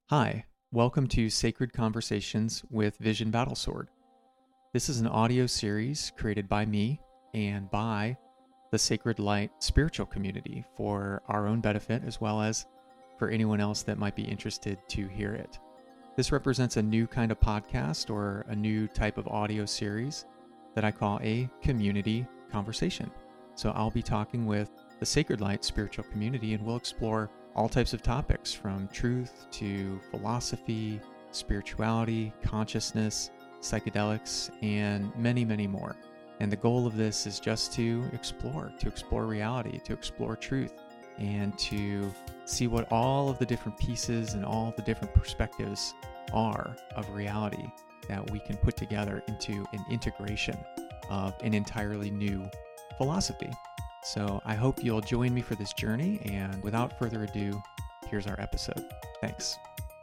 Hi, welcome to Sacred Conversations with Vision Battlesword. This is an audio series created by me and by the Sacred Light spiritual community for our own benefit as well as for anyone else that might be interested to hear it. This represents a new kind of podcast or a new type of audio series that I call a community conversation. So I'll be talking with the Sacred Light spiritual community and we'll explore all types of topics from truth to philosophy, spirituality, consciousness, psychedelics, and many, many more. And the goal of this is just to explore reality, to explore truth, and to see what all of the different pieces and all the different perspectives are of reality that we can put together into an integration of an entirely new philosophy. So I hope you'll join me for this journey, and without further ado, here's our episode. Thanks.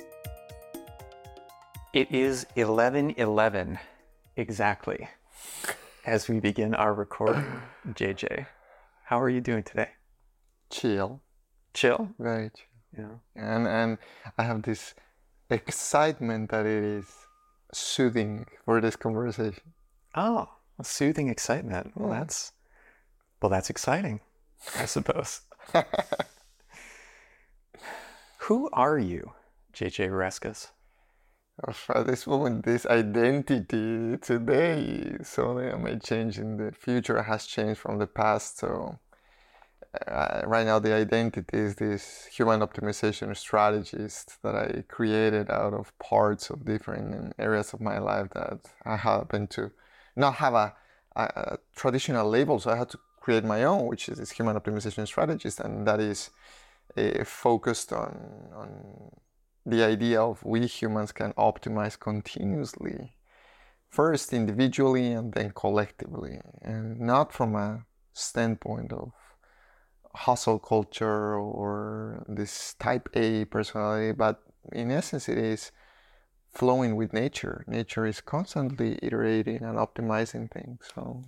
It is 11:11 exactly as we begin our recording. JJ, how are you doing today? Chill. Chill? Very chill. Yeah. And I have this excitement that it is soothing for this conversation. Oh, a soothing excitement. Well, that's exciting, I suppose. Who are you, JJ Rescas? At this moment, this identity today, so that may change in the future, has changed from the past. So right now, the identity is this human optimization strategist that I created out of parts of different areas of my life that I happen to not have a traditional label. So I had to create my own, which is this human optimization strategist, and that is focused on the idea of we humans can optimize continuously, first individually and then collectively, and not from a standpoint of hustle culture or this type A personality, but in essence it is flowing with nature. Nature is constantly iterating and optimizing things.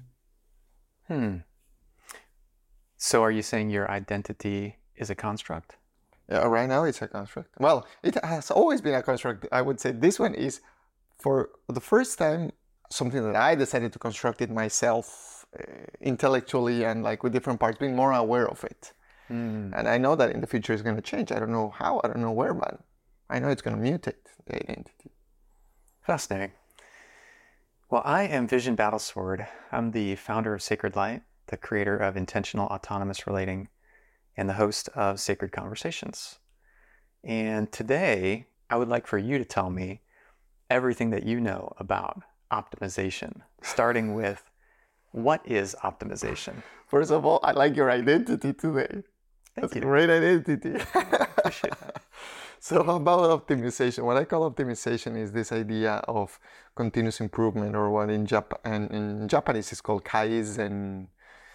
So are you saying your identity is a construct? Yeah, right now it's a construct. Well, it has always been a construct. I would say this one is, for the first time, something that I decided to construct it myself intellectually and like with different parts, being more aware of it. And I know that in the future it's going to change. I don't know how, I don't know where, but I know it's going to mutate the identity. Fascinating. Well, I am Vision Battlesword. I'm the founder of Sacred Light, the creator of Intentional Autonomous Relating, and the host of Sacred Conversations. And today, I would like for you to tell me everything that you know about optimization, starting with what is optimization? First of all, I like your identity today. That's a great identity. Appreciate that. So about optimization, what I call optimization is this idea of continuous improvement, or what in Japanese is called kaizen,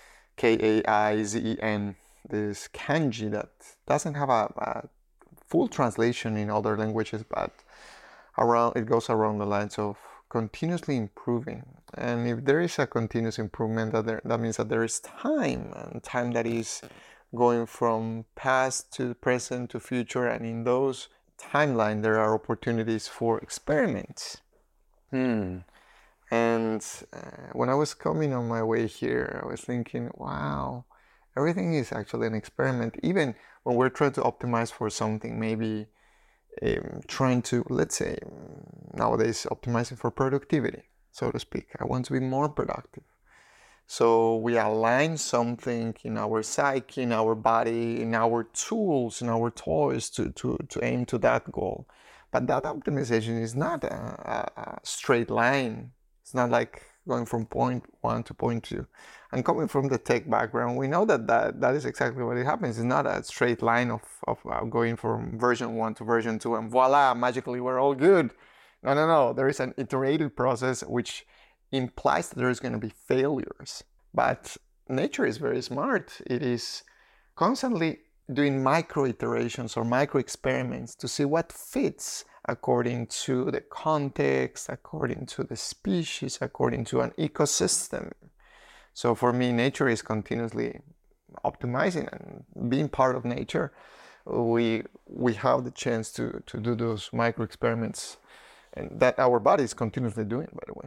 Kaizen, this kanji that doesn't have a full translation in other languages, but it goes around the lines of continuously improving. And if there is a continuous improvement, that means that there is time, and time that is going from past to present to future, and in those timeline there are opportunities for experiments. And when I was coming on my way here, I was thinking, wow, everything is actually an experiment. Even when we're trying to optimize for something, maybe trying to, let's say, nowadays optimizing for productivity, so to speak. I want to be more productive. So we align something in our psyche, in our body, in our tools, in our toys to aim to that goal. But that optimization is not a straight line. It's not like going from point one to point two. And coming from the tech background, we know that is exactly what it happens. It's not a straight line of going from version 1 to version 2 and voila, magically we're all good. No. There is an iterative process which implies that there's going to be failures. But nature is very smart. It is constantly doing micro iterations or micro experiments to see what fits according to the context, according to the species, according to an ecosystem. So for me, nature is continuously optimizing, and being part of nature we have the chance to do those micro experiments, and that our body is continuously doing, by the way.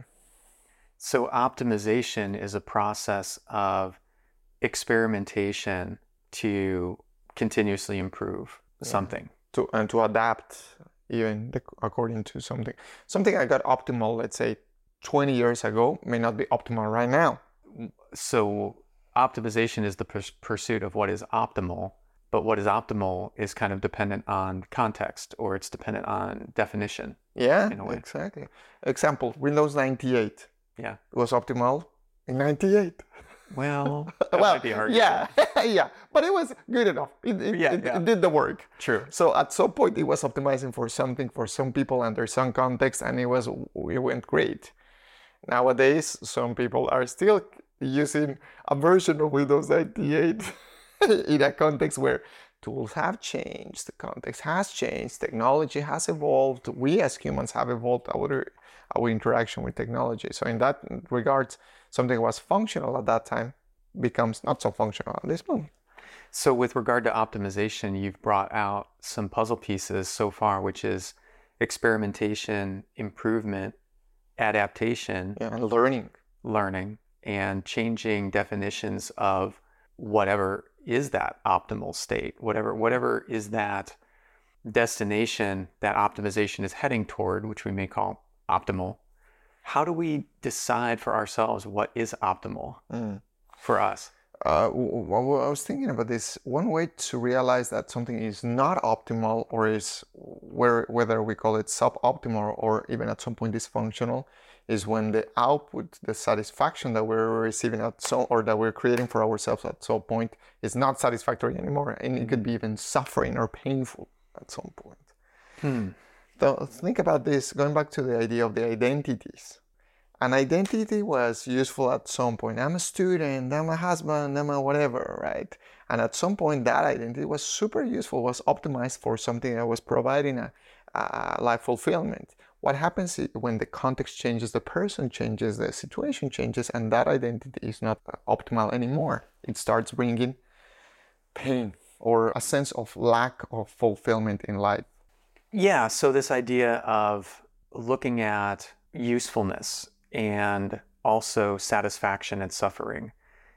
So optimization is a process of experimentation to continuously improve something. To adapt even according to something I got optimal, let's say 20 years ago, may not be optimal right now. So optimization is the pursuit of what is optimal, but what is optimal is kind of dependent on context, or it's dependent on definition. Yeah, in a way. Exactly. Example, Windows 98. Yeah. It was optimal in 98. Well, that might be arguable. Yeah, yeah, but it was good enough. It did the work. True. So at some point, it was optimizing for something for some people under some context, and it went great. Nowadays, some people are still using a version of Windows 98 in a context where tools have changed, the context has changed, technology has evolved. We as humans have evolved our interaction with technology. So in that regard, something was functional at that time becomes not so functional at this moment. So with regard to optimization, you've brought out some puzzle pieces so far, which is experimentation, improvement, adaptation, and learning, and changing definitions of whatever is that optimal state, whatever is that destination that optimization is heading toward, which we may call optimal. How do we decide for ourselves what is optimal for us? Well, I was thinking about this. One way to realize that something is not optimal, or is whether we call it suboptimal or even at some point dysfunctional, is when the output, the satisfaction that we're receiving or that we're creating for ourselves at some point is not satisfactory anymore, and it could be even suffering or painful at some point. So think about this, going back to the idea of the identities. An identity was useful at some point. I'm a student, I'm a husband, I'm a whatever, right? And at some point, that identity was super useful, was optimized for something that was providing a life fulfillment. What happens when the context changes, the person changes, the situation changes, and that identity is not optimal anymore? It starts bringing pain or a sense of lack of fulfillment in life. Yeah, so this idea of looking at usefulness and also satisfaction and suffering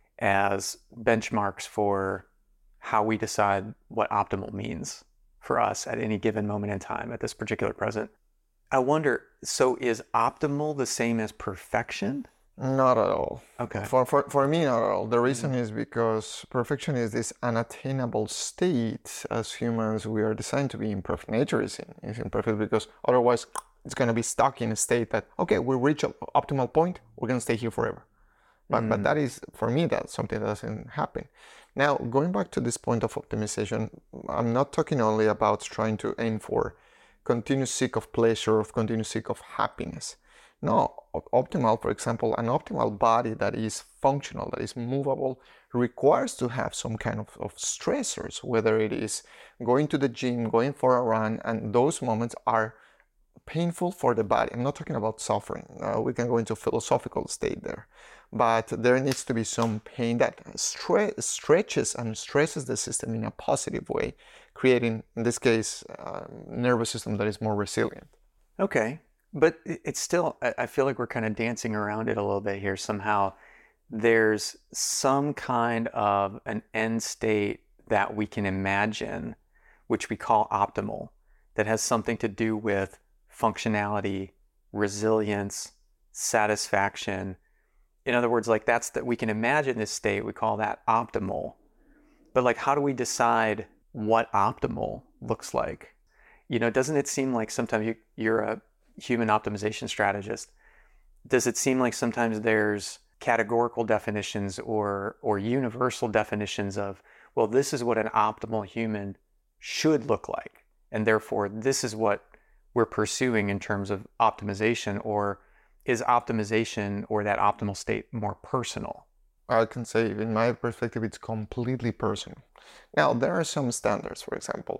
as benchmarks for how we decide what optimal means for us at any given moment in time, at this particular present. I wonder, so is optimal the same as perfection? Not at all. Okay. For me, not at all. The reason is because perfection is this unattainable state. As humans, we are designed to be imperfect. Nature is imperfect because otherwise it's going to be stuck in a state that, okay, we reach an optimal point, we're going to stay here forever. But that is, for me, that's something that doesn't happen. Now, going back to this point of optimization, I'm not talking only about trying to aim for continuous seek of pleasure, of continuous seek of happiness. No, optimal, for example, an optimal body that is functional, that is movable, requires to have some kind of stressors, whether it is going to the gym, going for a run, and those moments are painful for the body. I'm not talking about suffering. We can go into a philosophical state there. But there needs to be some pain that stretches and stresses the system in a positive way, creating, in this case, a nervous system that is more resilient. Okay. But it's still, I feel like we're kind of dancing around it a little bit here. Somehow there's some kind of an end state that we can imagine, which we call optimal, that has something to do with functionality, resilience, satisfaction. In other words, like that we can imagine this state, we call that optimal. But like, how do we decide what optimal looks like? You know, doesn't it seem like sometimes you're a human optimization strategist? Does it seem like sometimes there's categorical definitions or universal definitions of, well, this is what an optimal human should look like, and therefore this is what we're pursuing in terms of optimization? Or is optimization or that optimal state more personal? I can say, in my perspective, it's completely personal. Now, there are some standards, for example.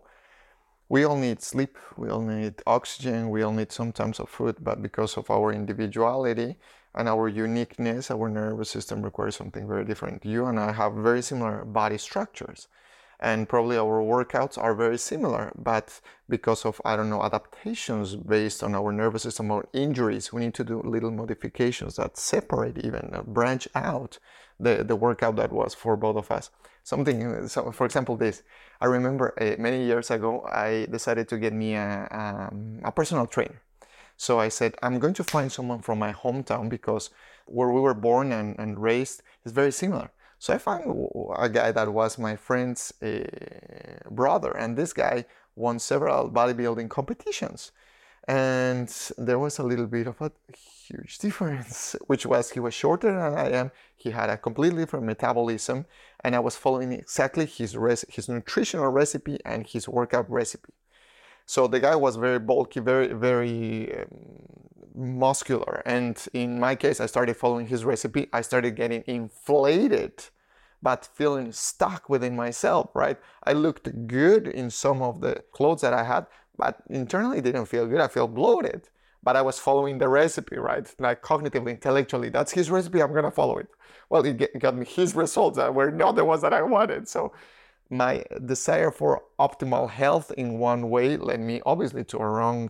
We all need sleep, we all need oxygen, we all need some types of food, but because of our individuality and our uniqueness, our nervous system requires something very different. You and I have very similar body structures, and probably our workouts are very similar, but because of, I don't know, adaptations based on our nervous system or injuries, we need to do little modifications that separate, even branch out the workout that was for both of us. Something, so for example, this, I remember many years ago, I decided to get me a personal trainer. So I said, I'm going to find someone from my hometown, because where we were born and raised is very similar. So I found a guy that was my friend's brother, and this guy won several bodybuilding competitions. And there was a little bit of a huge difference, which was he was shorter than I am, he had a completely different metabolism, and I was following exactly his nutritional recipe and his workout recipe. So the guy was very bulky, very muscular. And in my case, I started following his recipe. I started getting inflated, but feeling stuck within myself, right? I looked good in some of the clothes that I had, but internally didn't feel good. I felt bloated, but I was following the recipe, right? Like cognitively, intellectually, that's his recipe, I'm gonna follow it. Well, it got me his results that were not the ones that I wanted. So my desire for optimal health in one way led me obviously to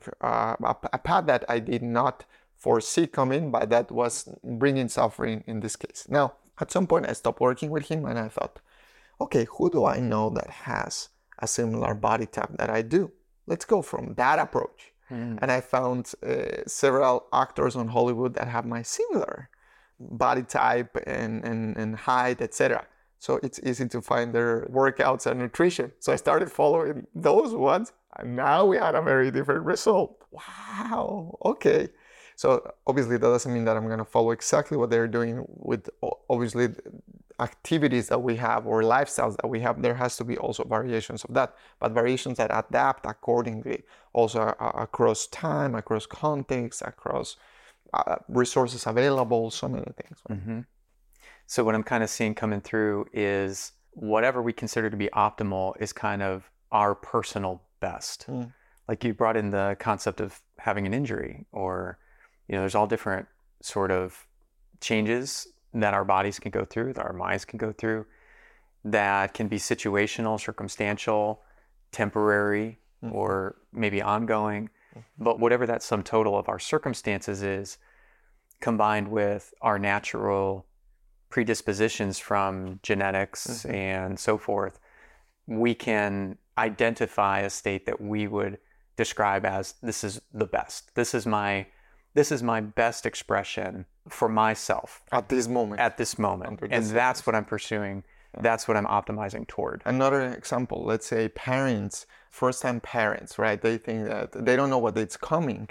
a path that I did not foresee coming, but that was bringing suffering in this case. Now, at some point I stopped working with him, and I thought, okay, who do I know that has a similar body type that I do? Let's go from that approach. And I found several actors on Hollywood that have my similar body type and height, etc. So it's easy to find their workouts and nutrition. So I started following those ones, and now we had a very different result. Wow, okay. So obviously that doesn't mean that I'm going to follow exactly what they're doing with obviously activities that we have or lifestyles that we have. There has to be also variations of that, but variations that adapt accordingly, also across time, across context, across resources available, so many things. Mm-hmm. So what I'm kind of seeing coming through is whatever we consider to be optimal is kind of our personal best. Like you brought in the concept of having an injury, or, there's all different sort of changes that our bodies can go through, that our minds can go through, that can be situational, circumstantial, temporary, or maybe ongoing. But whatever that sum total of our circumstances is, combined with our natural predispositions from genetics and so forth, we can identify a state that we would describe as, this is the best. This is my best expression for myself at this moment. And that's what I'm pursuing. That's what I'm optimizing toward. Another example, let's say parents, first-time parents, right? They think that they don't know what it's coming.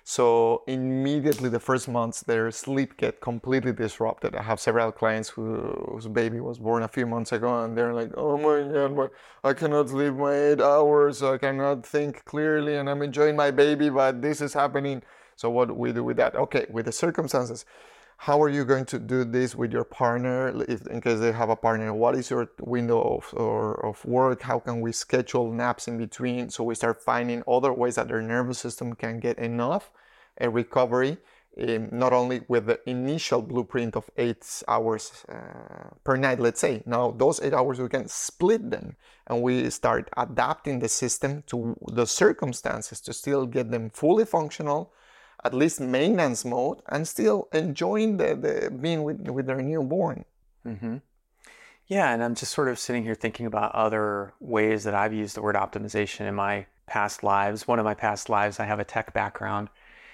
So immediately the first months, their sleep get completely disrupted. I have several clients whose baby was born a few months ago, and they're like, oh my God, but I cannot sleep my 8 hours. I cannot think clearly, and I'm enjoying my baby, but this is happening. So what do we do with that? Okay, with the circumstances, how are you going to do this with your partner, in case they have a partner? What is your window of work? How can we schedule naps in between? So we start finding other ways that their nervous system can get enough recovery, not only with the initial blueprint of 8 hours per night, let's say. Now, those 8 hours, we can split them, and we start adapting the system to the circumstances to still get them fully functional, at least maintenance mode, and still enjoying the being with their newborn. Mm-hmm. Yeah, and I'm just sort of sitting here thinking about other ways that I've used the word optimization in my past lives. One of my past lives, I have a tech background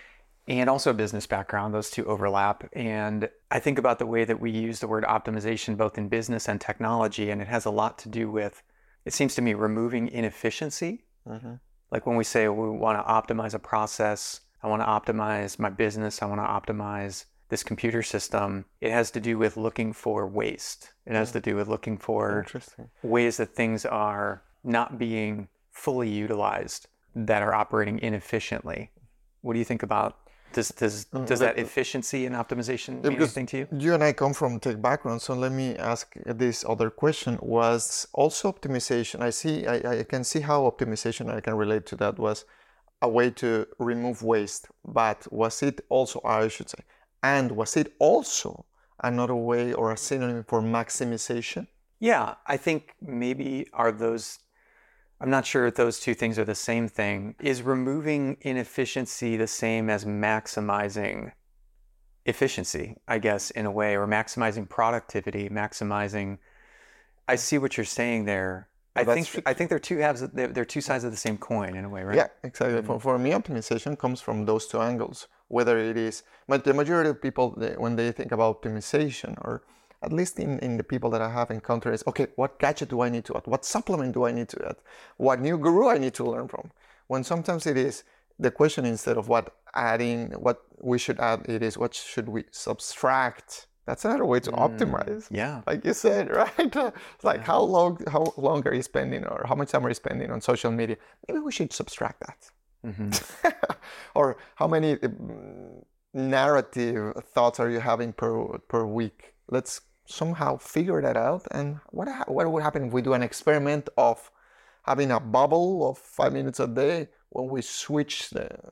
and also a business background. Those two overlap. And I think about the way that we use the word optimization both in business and technology, and it has a lot to do with, it seems to me, removing inefficiency. Like when we say we want to optimize a process, I want to optimize my business, I want to optimize this computer system, it has to do with looking for waste. It has to do with looking for ways that things are not being fully utilized, that are operating inefficiently. What do you think about, does that efficiency and optimization mean anything to you? You and I come from tech background, so let me ask this other question. Was also optimization, I can see how optimization, I can relate to that, was a way to remove waste, but was it also, I should say, and was it also another way or a synonym for maximization? Yeah, I think maybe I'm not sure if those two things are the same thing. Is removing inefficiency the same as maximizing efficiency, I guess, in a way, or maximizing productivity, maximizing. I see what you're saying there. Well, I think they're two sides of the same coin in a way, right? Yeah, exactly. For me, optimization comes from those two angles. Whether it is, but the majority of people, when they think about optimization, or at least in the people that I have encountered, is okay, what gadget do I need to add? What supplement do I need to add? What new guru I need to learn from? When sometimes it is the question, instead of what we should add, it is what should we subtract? That's another way to optimize. Yeah. Like you said, right? It's like how long are you spending, or how much time are you spending on social media? Maybe we should subtract that. Or how many narrative thoughts are you having per week? Let's somehow figure that out. And what would happen if we do an experiment of having a bubble of 5 minutes a day when we switch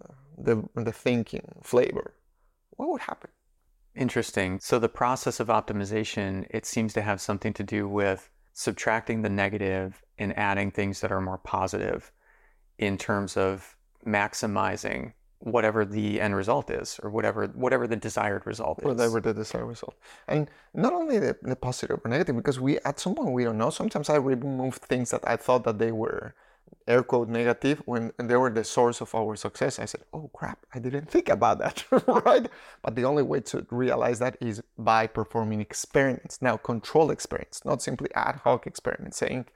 the thinking flavor? What would happen? Interesting. So the process of optimization, it seems to have something to do with subtracting the negative and adding things that are more positive in terms of maximizing whatever the end result is, or whatever the desired result is. Whatever the desired result. And not only the positive or negative, because at some point we don't know. Sometimes I remove things that I thought that they were air quote negative when they were the source of our success. I said, oh crap, I didn't think about that, right? But the only way to realize that is by performing experiments. Now, controlled experiments, not simply ad hoc experiments, saying,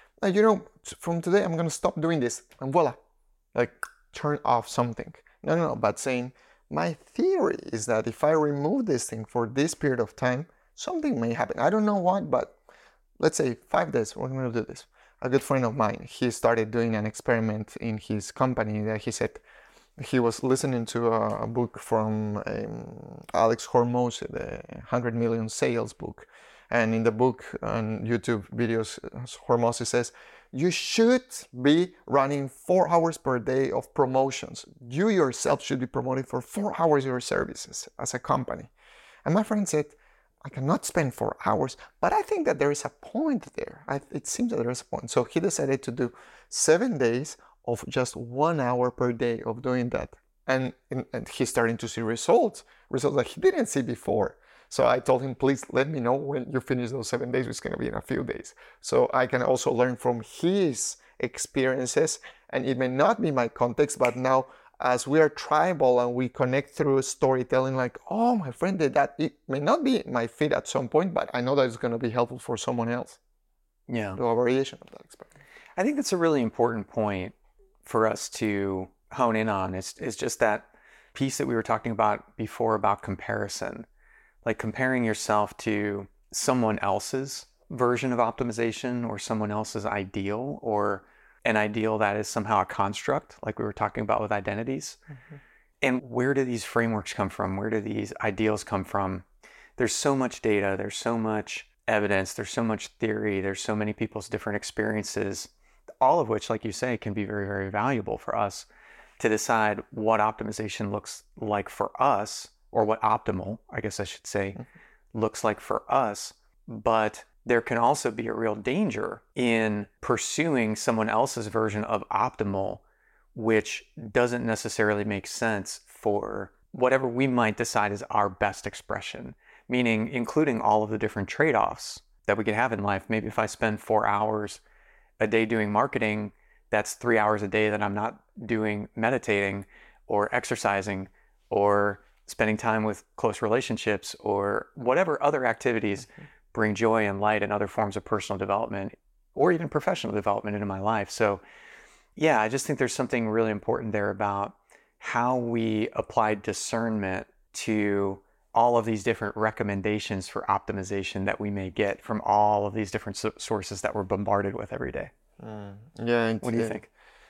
from today I'm going to stop doing this, and voila, like turn off something. No, but saying, my theory is that if I remove this thing for this period of time, something may happen. I don't know what, but let's say 5 days, we're going to do this. A good friend of mine, he started doing an experiment in his company that he said he was listening to a book from Alex Hormozi, the 100 Million Sales book. And in the book on YouTube videos, Hormozi says, you should be running 4 hours per day of promotions. You yourself should be promoting for 4 hours your services as a company. And my friend said, I cannot spend 4 hours, but I think that there is a point there. It seems that there is a point. So he decided to do 7 days of just 1 hour per day of doing that. And he's starting to see results that he didn't see before. So I told him, please let me know when you finish those 7 days. It's going to be in a few days. So I can also learn from his experiences. And it may not be my context, but now as we are tribal and we connect through storytelling, like, oh, my friend did that. It may not be my fit at some point, but I know that it's going to be helpful for someone else. Yeah. Do a variation of that experiment. I think that's a really important point for us to hone in on. It's just that piece that we were talking about before about comparison. Like comparing yourself to someone else's version of optimization, or someone else's ideal, or an ideal that is somehow a construct, like we were talking about with identities. And where do these frameworks come from? Where do these ideals come from? There's so much data, there's so much evidence, there's so much theory, there's so many people's different experiences, all of which, like you say, can be very, very valuable for us to decide what optimization looks like for us, or what optimal, I guess I should say, looks like for us. But there can also be a real danger in pursuing someone else's version of optimal, which doesn't necessarily make sense for whatever we might decide is our best expression, meaning including all of the different trade-offs that we could have in life. Maybe if I spend 4 hours a day doing marketing, that's 3 hours a day that I'm not doing meditating or exercising or spending time with close relationships, or whatever other activities bring joy and light and other forms of personal development or even professional development into my life. So yeah, I just think there's something really important there about how we apply discernment to all of these different recommendations for optimization that we may get from all of these different sources that we're bombarded with every day. Yeah. What do you think?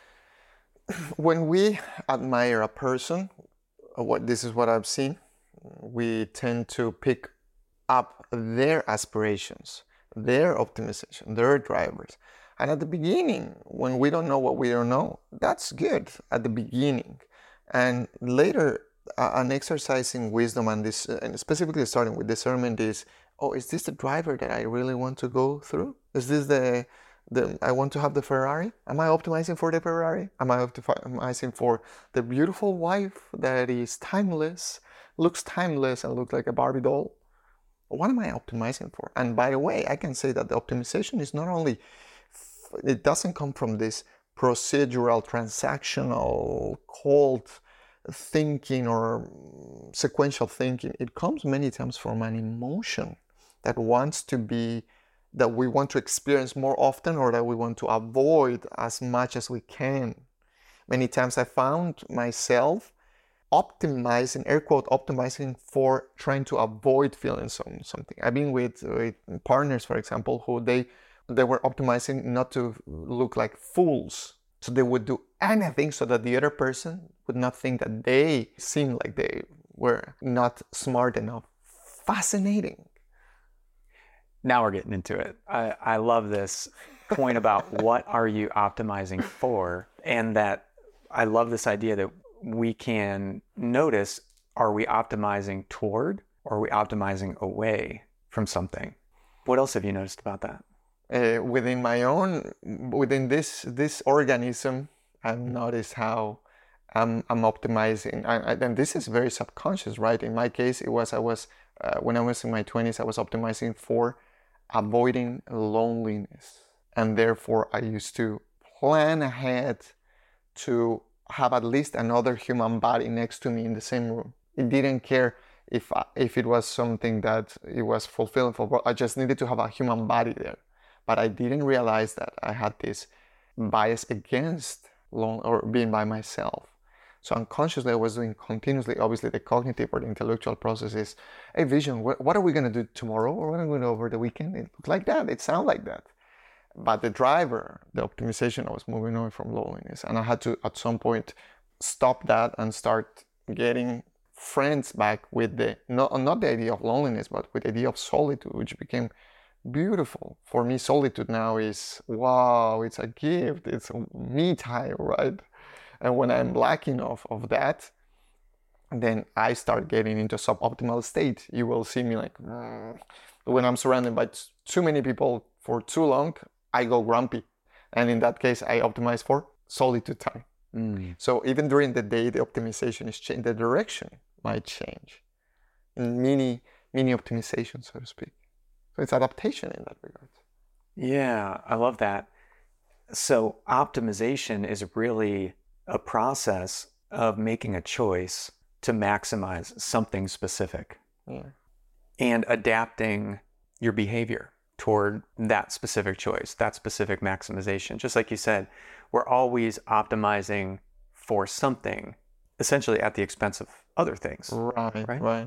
When we admire a person, this is what I've seen, we tend to pick up their aspirations, their optimization, their drivers. And at the beginning, when we don't know what we don't know, that's good at the beginning. And later, an exercise in wisdom, and specifically starting with discernment, is oh, is this the driver that I really want to go through? Is this the I want to have the Ferrari? Am I optimizing for the Ferrari? Am I optimizing for the beautiful wife that is timeless, looks timeless and looks like a Barbie doll? What am I optimizing for? And by the way, I can say that the optimization is not only, it doesn't come from this procedural, transactional, cold thinking or sequential thinking. It comes many times from an emotion that we want to experience more often, or that we want to avoid as much as we can. Many times I found myself optimizing, air quote, optimizing for trying to avoid feeling something. I've been with partners, for example, who they were optimizing not to look like fools. So they would do anything so that the other person would not think that they seemed like they were not smart enough. Fascinating. Now we're getting into it. I love this point about what are you optimizing for, and that I love this idea that we can notice, are we optimizing toward or are we optimizing away from something? What else have you noticed about that? Within this organism, I've noticed how I'm optimizing, and this is very subconscious, right? In my case, I was when I was in my 20s, I was optimizing for avoiding loneliness, and therefore I used to plan ahead to have at least another human body next to me in the same room. It didn't care if it was something that it was fulfilling for. I just needed to have a human body there. But I didn't realize that I had this bias against being by myself. So unconsciously, I was doing continuously, obviously the cognitive or the intellectual process is, hey, Vision, what are we going to do tomorrow, or what are we going to do over the weekend? It looked like that, it sounded like that. But the driver, the optimization, I was moving away from loneliness. And I had to, at some point, stop that and start getting friends back with not the idea of loneliness, but with the idea of solitude, which became beautiful. For me, solitude now is, wow, it's a gift, it's me time, right? And when I'm lacking of that, then I start getting into suboptimal state. You will see me like, when I'm surrounded by too many people for too long, I go grumpy. And in that case, I optimize for solitude time. So even during the day, the optimization is changing. The direction might change. Mini optimization, so to speak. So it's adaptation in that regard. Yeah, I love that. So optimization is really a process of making a choice to maximize something specific. Yeah. And adapting your behavior toward that specific choice, that specific maximization. Just like you said, we're always optimizing for something, essentially at the expense of other things. Right.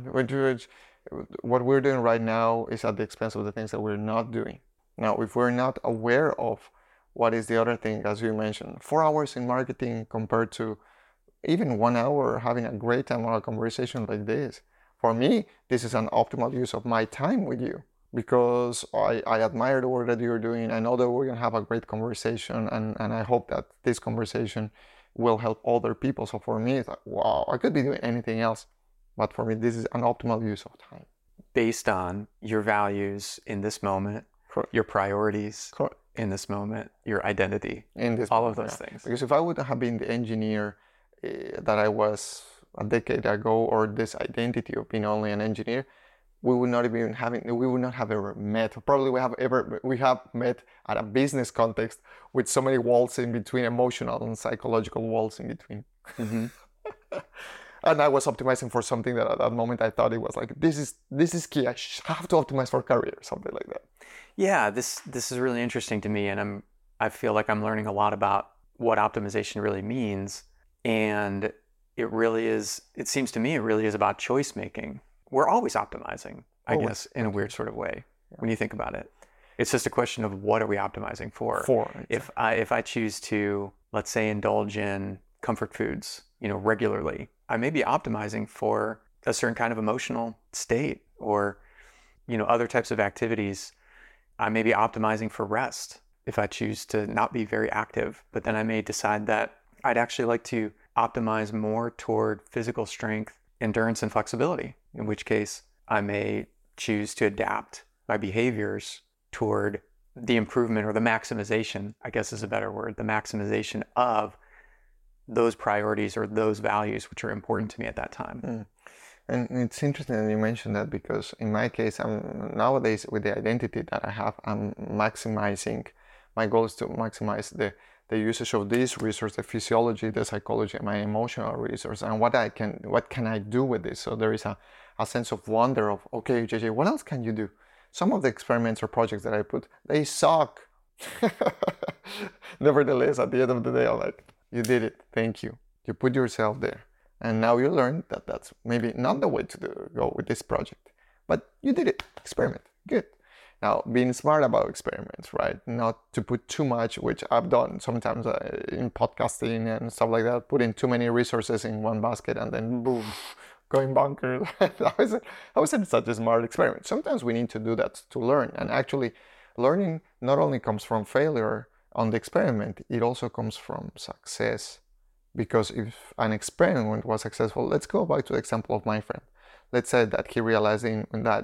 What we're doing right now is at the expense of the things that we're not doing. Now, if we're not aware of what is the other thing, as you mentioned, 4 hours in marketing compared to even 1 hour having a great time on a conversation like this. For me, this is an optimal use of my time with you, because I admire the work that you're doing. I know that we're going to have a great conversation, and I hope that this conversation will help other people. So for me, it's like, wow, I could be doing anything else. But for me, this is an optimal use of time. Based on your values in this moment, Correct. Your priorities Correct. In this moment, your identity, in this all moment, of those things. Because if I would have been the engineer that I was a decade ago, or this identity of being only an engineer, we would not have ever met. Probably we have met at a business context with so many walls in between, emotional and psychological walls in between. Mm-hmm. And I was optimizing for something that at that moment I thought it was like, this is key. I have to optimize for career, something like that. Yeah, this is really interesting to me, and I feel like I'm learning a lot about what optimization really means. And it seems to me it really is about choice making. We're always optimizing, I guess, in a weird sort of way, when you think about it. It's just a question of what are we optimizing for? Exactly. If I choose to, let's say, indulge in comfort foods, regularly, I may be optimizing for a certain kind of emotional state, or, other types of activities. I may be optimizing for rest if I choose to not be very active, but then I may decide that I'd actually like to optimize more toward physical strength, endurance, and flexibility, in which case I may choose to adapt my behaviors toward the improvement or the maximization, I guess is a better word, the maximization of those priorities or those values which are important to me at that time. Mm. And it's interesting that you mentioned that, because in my case, I'm nowadays, with the identity that I have, I'm maximizing, my goal is to maximize the usage of this resource, the physiology, the psychology, my emotional resource, and what can I do with this? So there is a sense of wonder of, okay, JJ, what else can you do? Some of the experiments or projects that I put, they suck. Nevertheless, at the end of the day, I'm like, you did it. Thank you. You put yourself there. And now you learn that that's maybe not the way to go with this project. But you did it. Experiment. Good. Now, being smart about experiments, right? Not to put too much, which I've done sometimes in podcasting and stuff like that, putting too many resources in one basket and then boom, going bonkers. That wasn't such a smart experiment. Sometimes we need to do that to learn. And actually, learning not only comes from failure on the experiment, it also comes from success. Because if an experiment was successful, let's go back to the example of my friend. Let's say that he realized in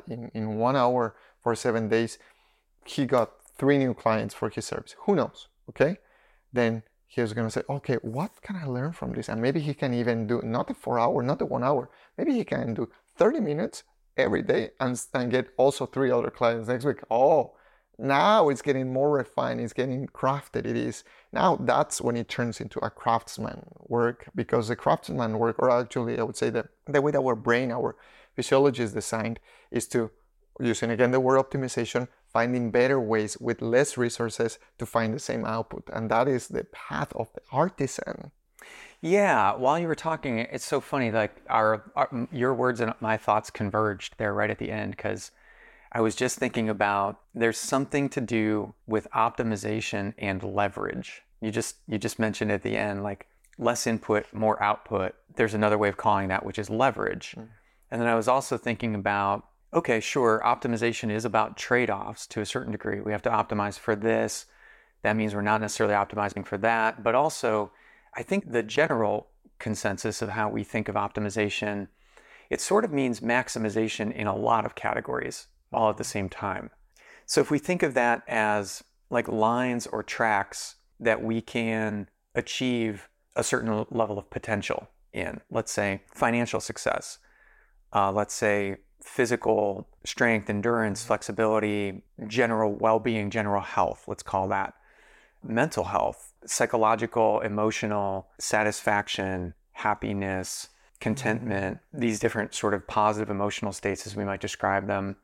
1 hour for 7 days, he got 3 new clients for his service. Who knows? Okay? Then he was going to say, okay, what can I learn from this? And maybe he can even do not the 4 hour, not the 1 hour. Maybe he can do 30 minutes every day and get also 3 other clients next week. Oh, now it's getting more refined, it's getting crafted. It is now, that's when it turns into a craftsman work, because the craftsman work, or actually I would say that the way that our brain, our physiology is designed, is to, using again the word optimization, finding better ways with less resources to find the same output. And that is the path of the artisan. Yeah, while you were talking, it's so funny, like your words and my thoughts converged there right at the end, because I was just thinking about, there's something to do with optimization and leverage. You just mentioned at the end, like less input, more output. There's another way of calling that, which is leverage. Mm. And then I was also thinking about, okay, sure, optimization is about trade-offs to a certain degree. We have to optimize for this. That means we're not necessarily optimizing for that. But also, I think the general consensus of how we think of optimization, it sort of means maximization in a lot of categories all at the same time. So if we think of that as like lines or tracks that we can achieve a certain level of potential in, let's say financial success, let's say physical strength, endurance, flexibility, general well-being, general health, let's call that, mental health, psychological, emotional satisfaction, happiness, contentment, these different sort of positive emotional states as we might describe them,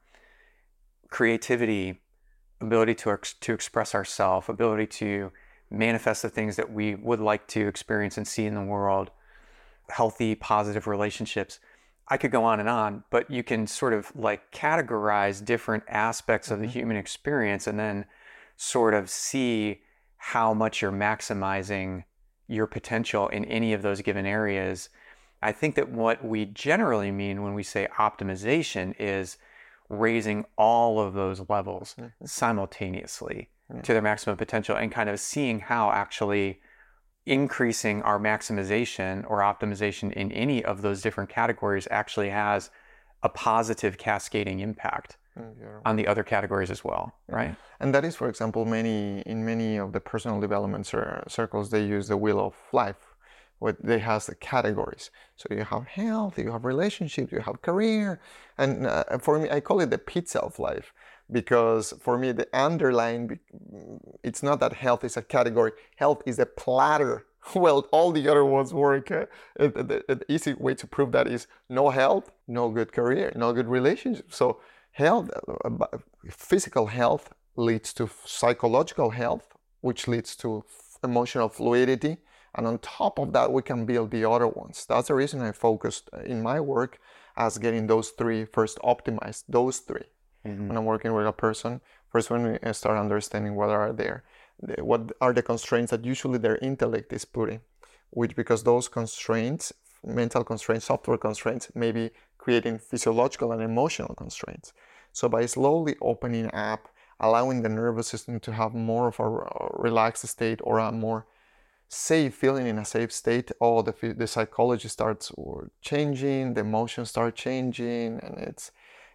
creativity, ability to express ourselves, ability to manifest the things that we would like to experience and see in the world, healthy, positive relationships. I could go on, but you can sort of like categorize different aspects of the human experience and then sort of see how much you're maximizing your potential in any of those given areas. I think that what we generally mean when we say optimization is raising all of those levels simultaneously to their maximum potential, and kind of seeing how actually increasing our maximization or optimization in any of those different categories actually has a positive cascading impact on the other categories as well, right? And that is, for example, in many of the personal development circles, they use the wheel of life. What they has the categories. So you have health, you have relationships, you have career, and for me, I call it the pizza of life, because for me, the underlying, it's not that health is a category. Health is a platter. Well, all the other ones work. The easy way to prove that is no health, no good career, no good relationship. So health, physical health leads to psychological health, which leads to emotional fluidity. And on top of that, we can build the other ones. That's the reason I focused in my work as getting those 3 first optimized, those 3. When I'm working with a person, first when we start understanding what are the constraints that usually their intellect is putting, because those constraints, mental constraints, software constraints, may be creating physiological and emotional constraints. So by slowly opening up, allowing the nervous system to have more of a relaxed state or a more safe, feeling in a safe state, the psychology starts changing, the emotions start changing, and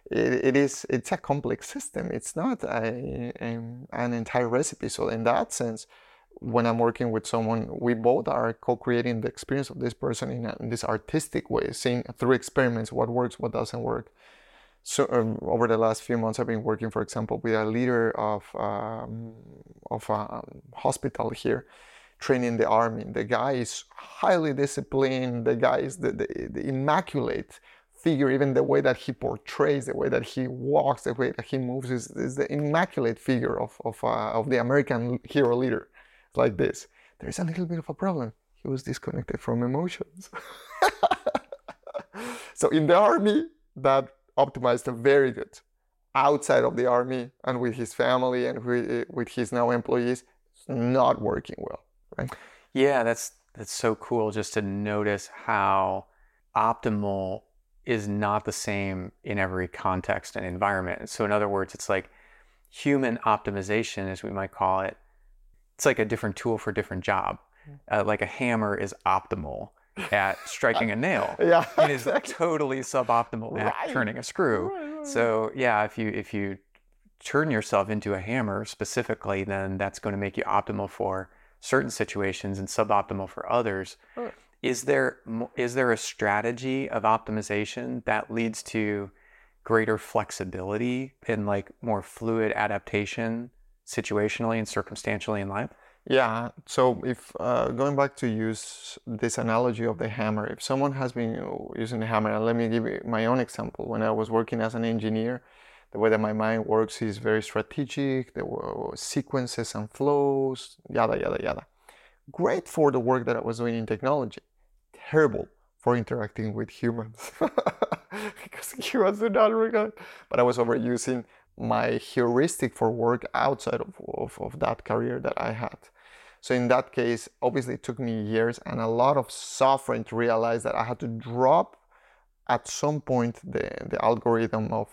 it's a complex system. It's not an entire recipe. So in that sense, when I'm working with someone, we both are co-creating the experience of this person in this artistic way, seeing through experiments what works, what doesn't work. So over the last few months, I've been working, for example, with a leader of a hospital here, training the army. The guy is highly disciplined. The guy is the immaculate figure. Even the way that he portrays, the way that he walks, the way that he moves is the immaculate figure of the American hero leader. Like this. There's a little bit of a problem. He was disconnected from emotions. So in the army, that optimized very good. Outside of the army and with his family and with his now employees, it's not working well, right? Yeah, that's so cool just to notice how optimal is not the same in every context and environment. So in other words, it's like human optimization, as we might call it. It's like a different tool for a different job. Like a hammer is optimal at striking a nail. Yeah, it is totally suboptimal at turning a screw. Right. So yeah, if you turn yourself into a hammer specifically, then that's going to make you optimal for certain situations and suboptimal for others. Right. Is there a strategy of optimization that leads to greater flexibility and like more fluid adaptation situationally and circumstantially in life? Yeah, so if going back to use this analogy of the hammer, if someone has been using the hammer, and let me give you my own example. When I was working as an engineer, the way that my mind works is very strategic. There were sequences and flows, yada, yada, yada. Great for the work that I was doing in technology. Terrible for interacting with humans. Because humans do not regard. But I was overusing my heuristic for work outside of that career that I had. So in that case, obviously it took me years and a lot of suffering to realize that I had to drop at some point the algorithm of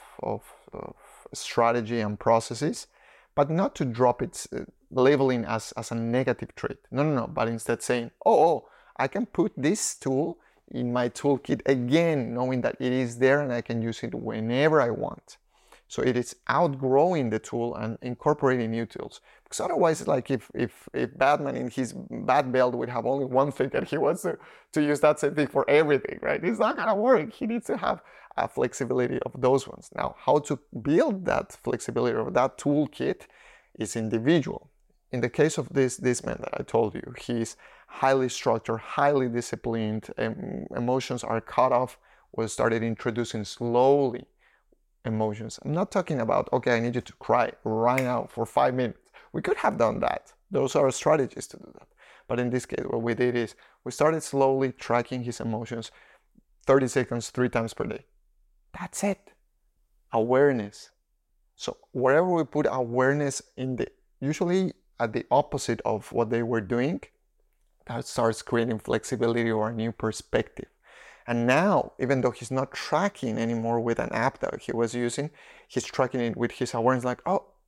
strategy and processes, but not to drop its labeling as a negative trait. No, but instead saying, oh, I can put this tool in my toolkit again, knowing that it is there and I can use it whenever I want. So it is outgrowing the tool and incorporating new tools. Because otherwise, like if Batman in his bat belt would have only one thing and he wants to use that same thing for everything, right? It's not gonna work. He needs to have a flexibility of those ones. Now, how to build that flexibility of that toolkit is individual. In the case of this man that I told you, he's highly structured, highly disciplined, emotions are cut off. We started introducing slowly emotions. I'm not talking about, okay, I need you to cry right now for 5 minutes. We could have done that. Those are strategies to do that. But in this case, what we did is we started slowly tracking his emotions 30 seconds, 3 times per day. That's it. Awareness. So wherever we put awareness usually at the opposite of what they were doing, that starts creating flexibility or a new perspective. And now, even though he's not tracking anymore with an app that he was using, he's tracking it with his awareness like,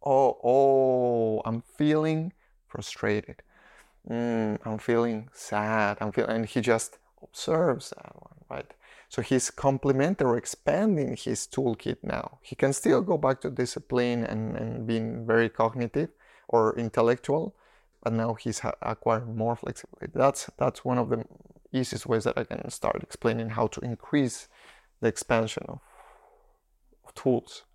oh, I'm feeling frustrated. I'm feeling sad. And he just observes that one, right? So he's complementing or expanding his toolkit now. He can still go back to discipline and being very cognitive or intellectual, but now he's acquired more flexibility. That's one of the easiest ways that I can start explaining how to increase the expansion of tools.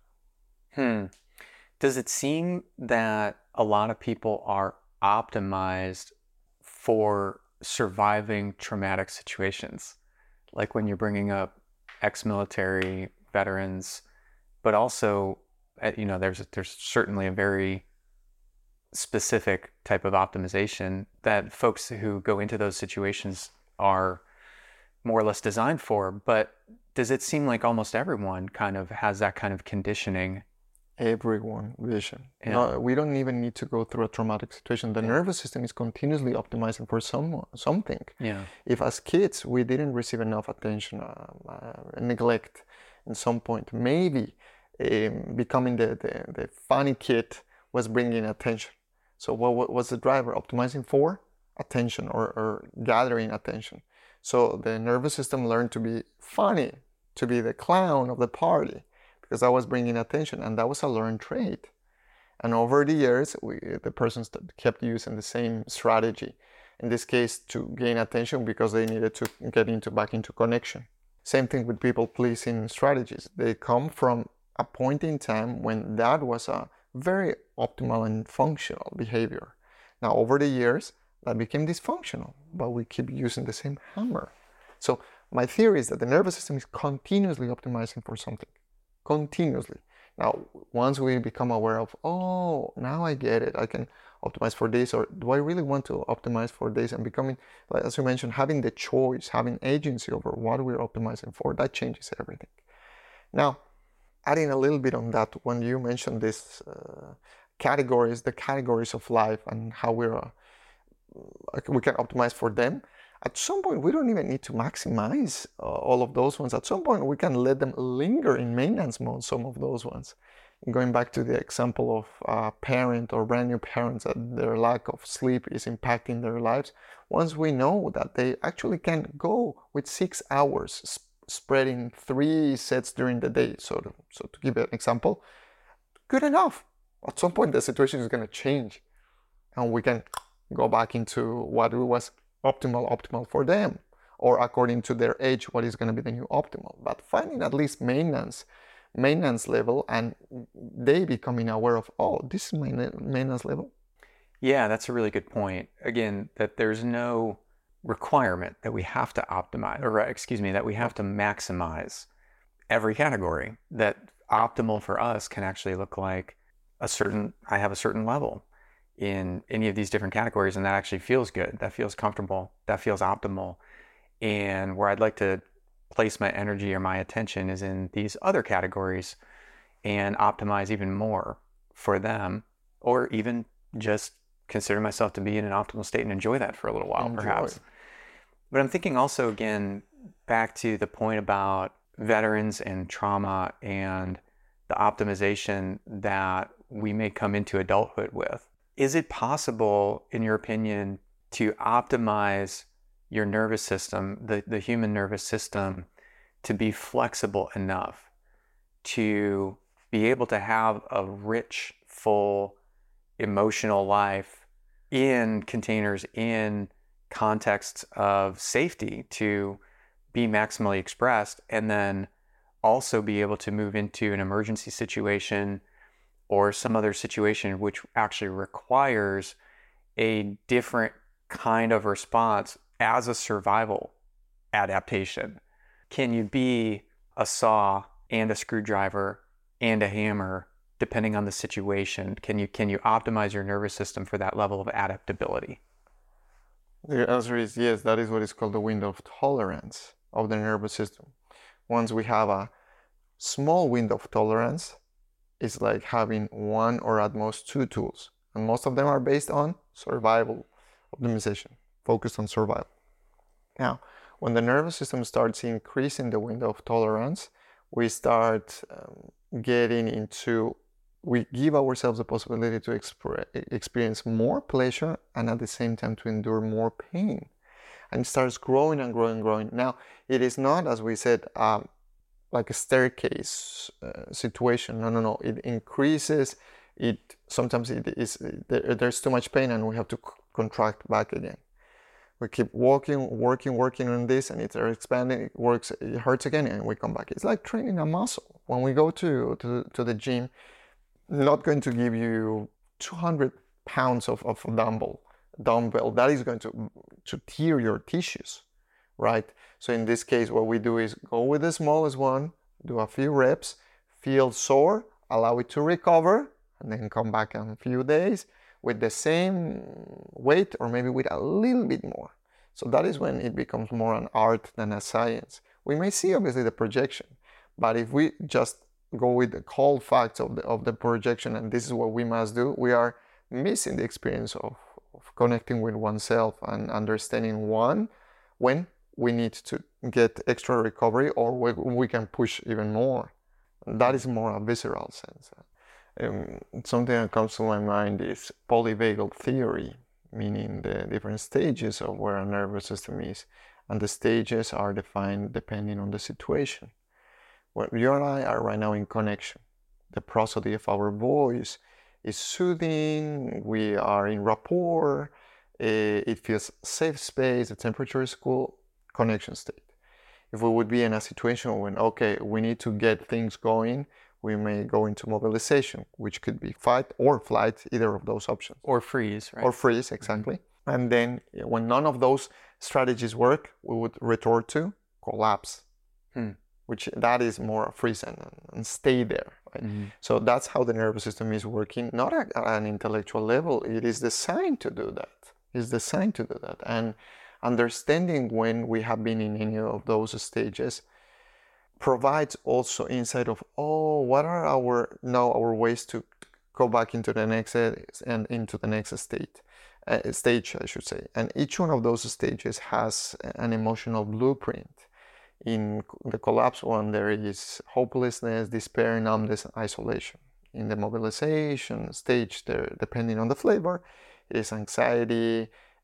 Does it seem that a lot of people are optimized for surviving traumatic situations? Like when you're bringing up ex-military veterans, but also, there's certainly a very specific type of optimization that folks who go into those situations are more or less designed for. But does it seem like almost everyone kind of has that kind of conditioning? Everyone, Vision. Yeah. No, we don't even need to go through a traumatic situation. The nervous system is continuously optimizing for something. Yeah. If as kids we didn't receive enough attention, neglect, at some point, maybe becoming the funny kid was bringing attention. So what was the driver? Optimizing for attention or gathering attention. So the nervous system learned to be funny, to be the clown of the party, because I was bringing attention, and that was a learned trait. And over the years, the persons kept using the same strategy, in this case to gain attention because they needed to get back into connection. Same thing with people pleasing strategies. They come from a point in time when that was a very optimal and functional behavior. Now, over the years, that became dysfunctional, but we keep using the same hammer. So my theory is that the nervous system is continuously optimizing for something, continuously. Now, once we become aware of, oh, now I get it, I can optimize for this, or do I really want to optimize for this, and becoming, like, as you mentioned, having the choice, having agency over what we're optimizing for, that changes everything. Now, adding a little bit on that, when you mentioned this categories, the categories of life and how we can optimize for them, at some point we don't even need to maximize all of those ones. At some point we can let them linger in maintenance mode, some of those ones. Going back to the example of a parent or brand new parents, that their lack of sleep is impacting their lives. Once we know that they actually can go with 6 hours spreading 3 sets during the day, so to give an example, good enough. At some point the situation is going to change and we can go back into what was optimal for them, or according to their age, what is going to be the new optimal. But finding at least maintenance level, and they becoming aware of, oh, this is my maintenance level. Yeah, that's a really good point. Again, that there's no requirement that we have to optimize, or that we have to maximize every category. That optimal for us can actually look like I have a certain level in any of these different categories, and that actually feels good, that feels comfortable, that feels optimal. And where I'd like to place my energy or my attention is in these other categories and optimize even more for them, or even just consider myself to be in an optimal state and enjoy that for a little while, perhaps. But I'm thinking also, again, back to the point about veterans and trauma and the optimization that we may come into adulthood with. Is it possible, in your opinion, to optimize your nervous system, the human nervous system, to be flexible enough to be able to have a rich, full, emotional life in containers, in contexts of safety, to be maximally expressed, and then also be able to move into an emergency situation or some other situation which actually requires a different kind of response as a survival adaptation? Can you be a saw and a screwdriver and a hammer depending on the situation? Can you optimize your nervous system for that level of adaptability? The answer is yes. That is what is called the window of tolerance of the nervous system. Once we have a small window of tolerance, it's like having one or at most 2 tools. And most of them are based on survival optimization, focused on survival. Now, when the nervous system starts increasing the window of tolerance, we start we give ourselves the possibility to experience more pleasure and at the same time to endure more pain. And it starts growing and growing and growing. Now, it is not, as we said, like a staircase situation. No. It increases. Sometimes there's too much pain and we have to contract back again. We keep working on this, and it's expanding. It hurts again, and we come back. It's like training a muscle. When we go to the gym, not going to give you 200 pounds of dumbbell. That is going to tear your tissues, right? So in this case, what we do is go with the smallest one, do a few reps, feel sore, allow it to recover, and then come back in a few days with the same weight or maybe with a little bit more. So that is when it becomes more an art than a science. We may see obviously the projection, but if we just go with the cold facts of the projection and this is what we must do, we are missing the experience of connecting with oneself and understanding when we need to get extra recovery or we can push even more. That is more a visceral sense. Something that comes to my mind is polyvagal theory, meaning the different stages of where a nervous system is, and the stages are defined depending on the situation. When you and I are right now in connection, the prosody of our voice is soothing, we are in rapport, it feels safe space, the temperature is cool, connection state. If we would be in a situation when, okay, we need to get things going, we may go into mobilization, which could be fight or flight, either of those options. Or freeze, right? Or freeze, exactly. And then when none of those strategies work, we would resort to collapse, which that is more freeze and stay there. Right? So that's how the nervous system is working, not at an intellectual level. It is designed to do that. It's designed to do that. And understanding when we have been in any of those stages provides also insight of, what are our ways to go back into the next and into the next stage, I should say. And each one of those stages has an emotional blueprint. In the collapse one, there is hopelessness, despair, numbness, and isolation. In the mobilization stage, there, depending on the flavor, it is anxiety,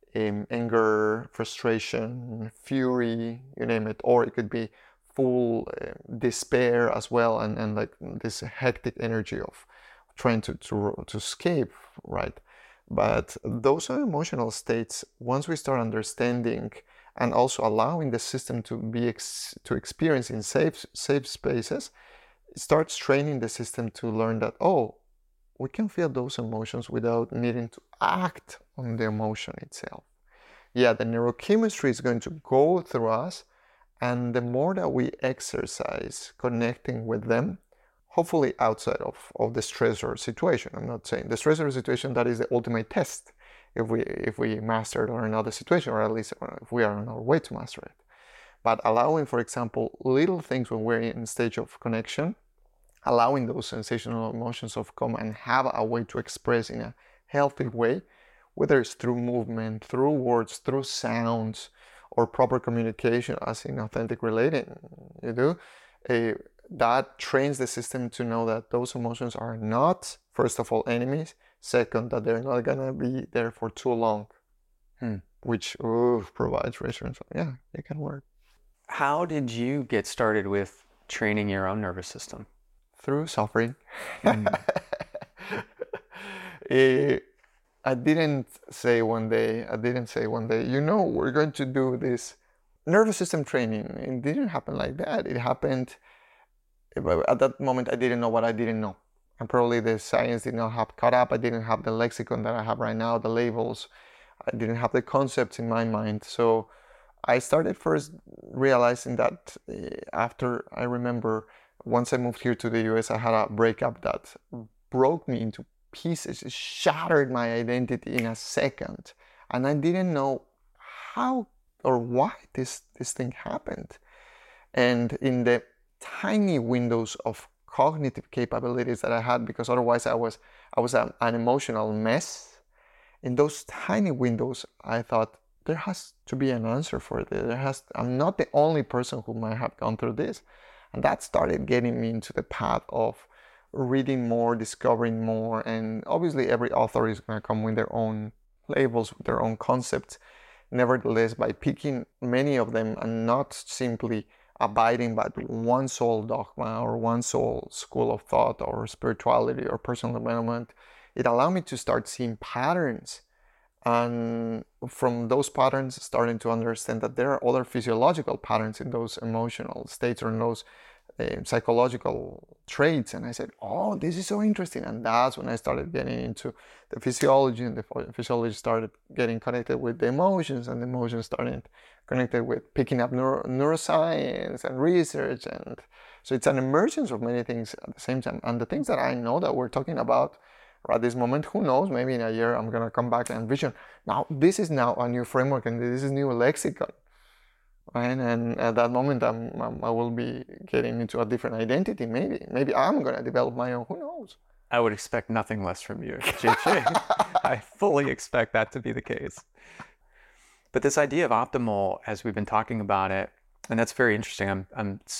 anger, frustration, fury, you name it, or it could be full despair as well, and like this hectic energy of trying to escape, right? But those are emotional states. Once we start understanding and also allowing the system to be to experience in safe spaces, it starts training the system to learn that, we can feel those emotions without needing to act on the emotion itself. Yeah, the neurochemistry is going to go through us, and the more that we exercise connecting with them, hopefully outside of the stressor situation. I'm not saying the stressor situation, that is the ultimate test. If we master it or another situation, or at least if we are on our way to master it. But allowing, for example, little things when we're in stage of connection, allowing those sensational emotions of come and have a way to express in a healthy way, whether it's through movement, through words, through sounds, or proper communication, as in authentic relating, that trains the system to know that those emotions are not, first of all, enemies. Second, that they're not gonna be there for too long, which provides reassurance. Yeah, it can work. How did you get started with training your own nervous system? Through suffering. I didn't say one day, we're going to do this nervous system training. It didn't happen like that. It happened, at that moment, I didn't know what I didn't know. And probably the science did not have caught up. I didn't have the lexicon that I have right now, the labels. I didn't have the concepts in my mind. So I started first realizing that after, I remember once I moved here to the US, I had a breakup that broke me into pieces. It shattered my identity in a second. And I didn't know how or why this thing happened. And in the tiny windows of cognitive capabilities that I had, because otherwise I was an emotional mess. In those tiny windows, I thought there has to be an answer for this. I'm not the only person who might have gone through this, and that started getting me into the path of reading more, discovering more, and obviously every author is going to come with their own labels, with their own concepts. Nevertheless, by picking many of them and not simply abiding by one sole dogma or one sole school of thought or spirituality or personal development, it allowed me to start seeing patterns, and from those patterns starting to understand that there are other physiological patterns in those emotional states or in those psychological traits. And I said, this is so interesting. And that's when I started getting into the physiology, and the physiology started getting connected with the emotions, and the emotions started connected with picking up neuroscience and research. And so it's an emergence of many things at the same time. And the things that I know that we're talking about at this moment, who knows, maybe in a year I'm going to come back and vision. Now, this is now a new framework, and this is new lexicon. Right? And at that moment, I will be getting into a different identity. Maybe I'm going to develop my own. Who knows? I would expect nothing less from you, JJ. I fully expect that to be the case. But this idea of optimal, as we've been talking about it, and that's very interesting.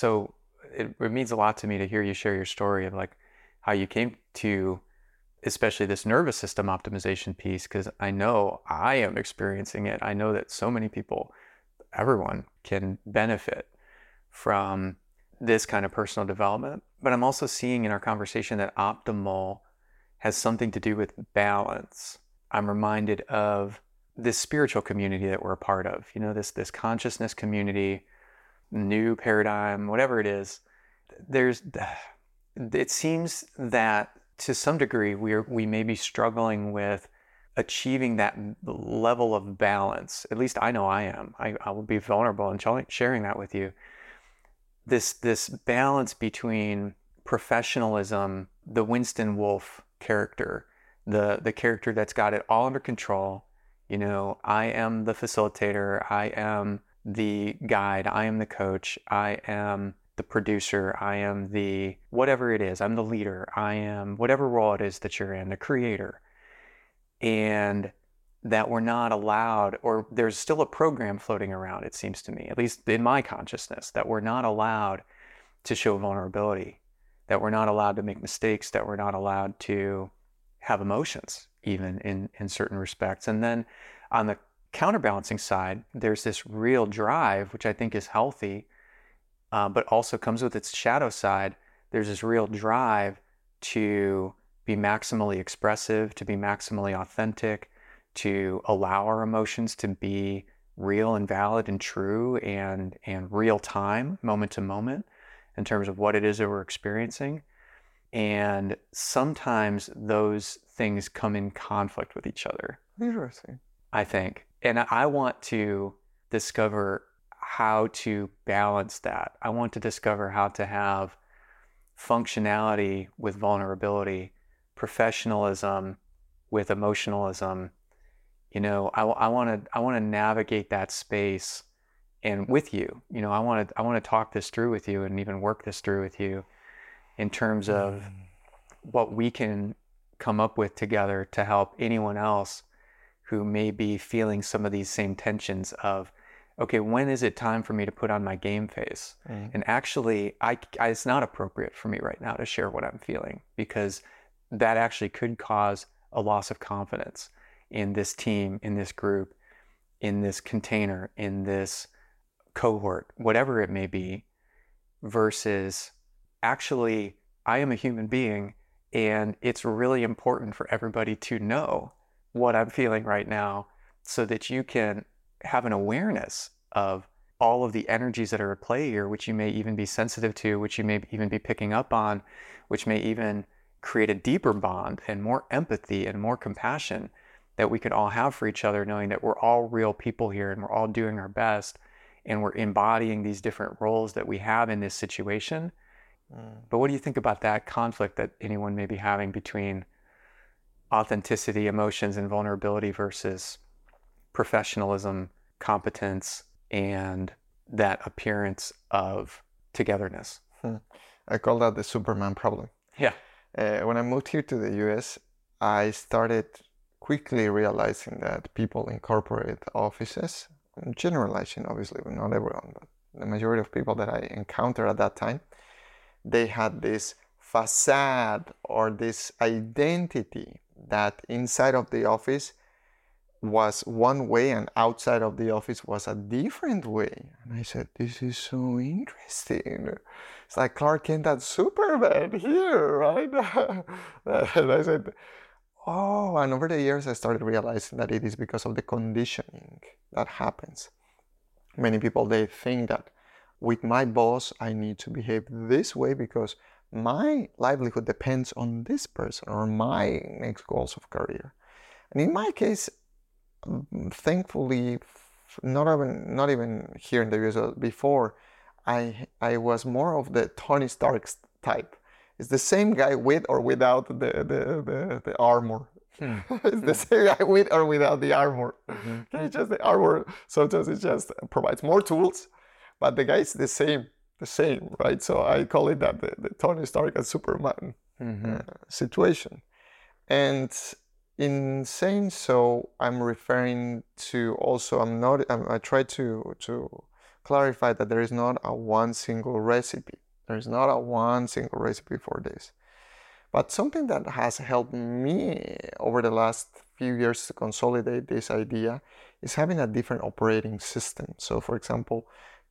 It means a lot to me to hear you share your story of like how you came to, especially this nervous system optimization piece, because I know I am experiencing it. I know that so many people, everyone can benefit from this kind of personal development, but I'm also seeing in our conversation that optimal has something to do with balance. I'm reminded of this spiritual community that we're a part of, this consciousness community, new paradigm, whatever it is. It seems that to some degree we may be struggling with achieving that level of balance. At least I know I am. I will be vulnerable in sharing that with you. This balance between professionalism, the Winston Wolfe character, the character that's got it all under control. I am the facilitator, I am the guide, I am the coach, I am the producer, I am the whatever it is, I'm the leader, I am whatever role it is that you're in, the creator. And that we're not allowed, or there's still a program floating around, it seems to me, at least in my consciousness, that we're not allowed to show vulnerability, that we're not allowed to make mistakes, that we're not allowed to have emotions, even in certain respects. And then on the counterbalancing side, there's this real drive, which I think is healthy, but also comes with its shadow side. There's this real drive to be maximally expressive, to be maximally authentic, to allow our emotions to be real and valid and true and real time, moment to moment, in terms of what it is that we're experiencing. And sometimes those things come in conflict with each other. Interesting. I think. And I want to discover how to balance that. I want to discover how to have functionality with vulnerability, professionalism with emotionalism. I want to navigate that space, and with you, I want to talk this through with you and even work this through with you in terms of what we can come up with together to help anyone else who may be feeling some of these same tensions of, okay, when is it time for me to put on my game face? And actually, it's not appropriate for me right now to share what I'm feeling, because that actually could cause a loss of confidence in this team, in this group, in this container, in this cohort, whatever it may be, versus actually, I am a human being, and it's really important for everybody to know what I'm feeling right now, so that you can have an awareness of all of the energies that are at play here, which you may even be sensitive to, which you may even be picking up on, which may even create a deeper bond and more empathy and more compassion that we could all have for each other, knowing that we're all real people here and we're all doing our best and we're embodying these different roles that we have in this situation. But what do you think about that conflict that anyone may be having between authenticity, emotions, and vulnerability versus professionalism, competence, and that appearance of togetherness? I call that the Superman problem. Yeah. When I moved here to the US, I started quickly realizing that people in corporate offices, generalizing obviously, but not everyone, but the majority of people that I encountered at that time, they had this facade or this identity that inside of the office was one way and outside of the office was a different way. And I said, this is so interesting. It's like Clark Kent and Superman here, right? And I said, oh, and over the years I started realizing that it is because of the conditioning that happens. Many people, they think that with my boss, I need to behave this way because my livelihood depends on this person or my next goals of career. And in my case, thankfully, not even here in the US, before, I was more of the Tony Stark type. It's the same guy with or without the armor. It's the same guy with or without the armor. It's just the armor. Sometimes it just provides more tools, but the guy is the same, right? So I call it that the Tony Stark and Superman situation. And in saying so, I'm referring to also, I try to clarify that there is not a one single recipe. There is not a one single recipe for this. But something that has helped me over the last few years to consolidate this idea is having a different operating system. So for example,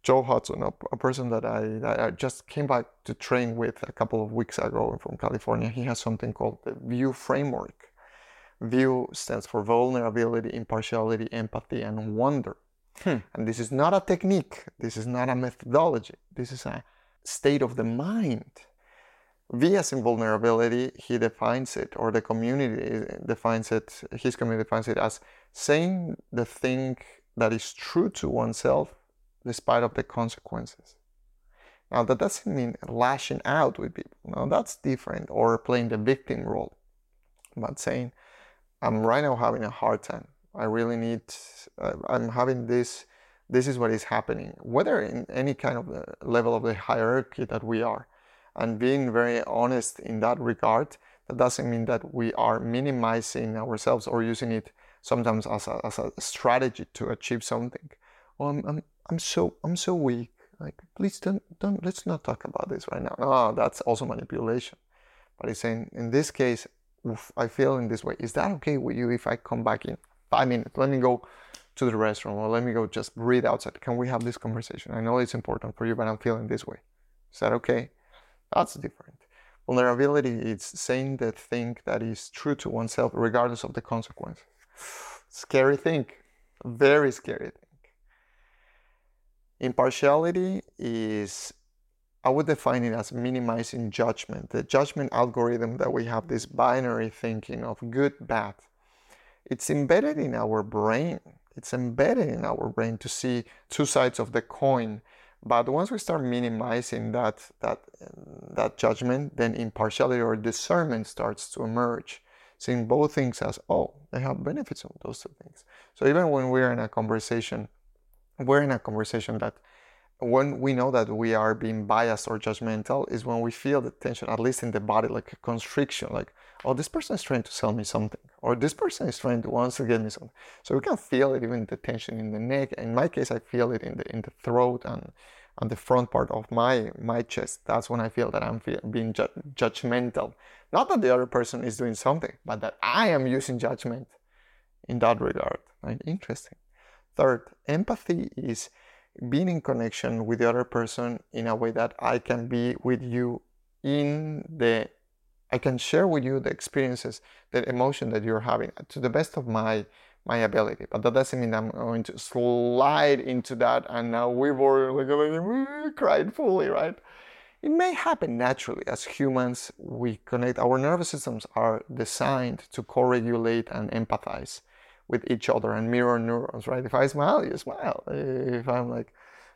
Joe Hudson, a person that I just came back to train with a couple of weeks ago from California. He has something called the VIEW framework. VIEW stands for vulnerability, impartiality, empathy, and wonder. And this is not a technique. This is not a methodology. This is a state of the mind. V as in vulnerability, he defines it, or the community defines it, his community defines it as saying the thing that is true to oneself despite of the consequences. Now, that doesn't mean lashing out with people. No, that's different, or playing the victim role. But saying, I'm right now having a hard time. I really need, I'm having this is what is happening, whether in any kind of level of the hierarchy that we are. And being very honest in that regard, that doesn't mean that we are minimizing ourselves or using it sometimes as a strategy to achieve something. Oh, I'm so weak. Like, please don't, let's not talk about this right now. No, that's also manipulation. But he's saying, in this case, I feel in this way. Is that okay with you if I come back in 5 minutes? Let me go to the restroom, or let me go just breathe outside. Can we have this conversation? I know it's important for you, but I'm feeling this way. Is that okay? That's different. Vulnerability is saying the thing that is true to oneself regardless of the consequences. Scary thing. Very scary thing. Impartiality is, I would define it as minimizing judgment. The judgment algorithm that we have, this binary thinking of good, bad, it's embedded in our brain. It's embedded in our brain to see two sides of the coin. But once we start minimizing that judgment, then impartiality or discernment starts to emerge, seeing both things as, oh, they have benefits of those two things. So even when we're in a conversation that when we know that we are being biased or judgmental is when we feel the tension, at least in the body, like a constriction, like, oh, this person is trying to sell me something, or this person is trying to wants to get me something. So we can feel it, even the tension in the neck. In my case, I feel it in the throat and on the front part of my chest. That's when I feel that I'm being judgmental. Not that the other person is doing something, but that I am using judgment in that regard. Right? Interesting. Third, empathy is being in connection with the other person in a way that I can be with you I can share with you the experiences, the emotion that you're having to the best of my ability. But that doesn't mean I'm going to slide into that and now we were like cried fully, right? It may happen naturally. As humans, we connect. Our nervous systems are designed to co-regulate and empathize with each other and mirror neurons, right? If I smile, you smile. If I'm like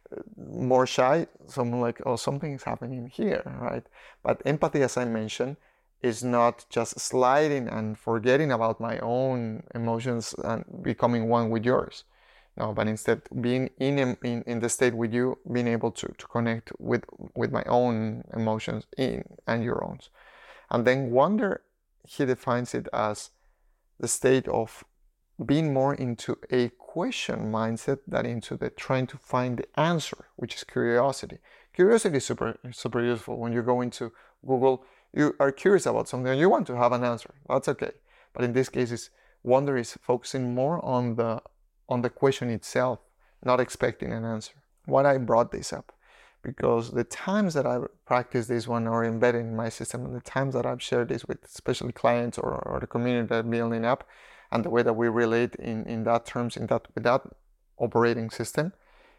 more shy, someone like, oh, something is happening here, right? But empathy, as I mentioned, is not just sliding and forgetting about my own emotions and becoming one with yours. No, but instead being in the state with you, being able to connect with my own emotions and your own. And then wonder, he defines it as the state of being more into a question mindset than into the trying to find the answer, which is curiosity. Curiosity is super useful. When you go into Google, you are curious about something and you want to have an answer. That's okay. But in this case, wonder is focusing more on the question itself, not expecting an answer. Why I brought this up? Because the times that I practice this one or embedded in my system, and the times that I've shared this with especially clients or the community that I'm building up, and the way that we relate in that terms, with that operating system,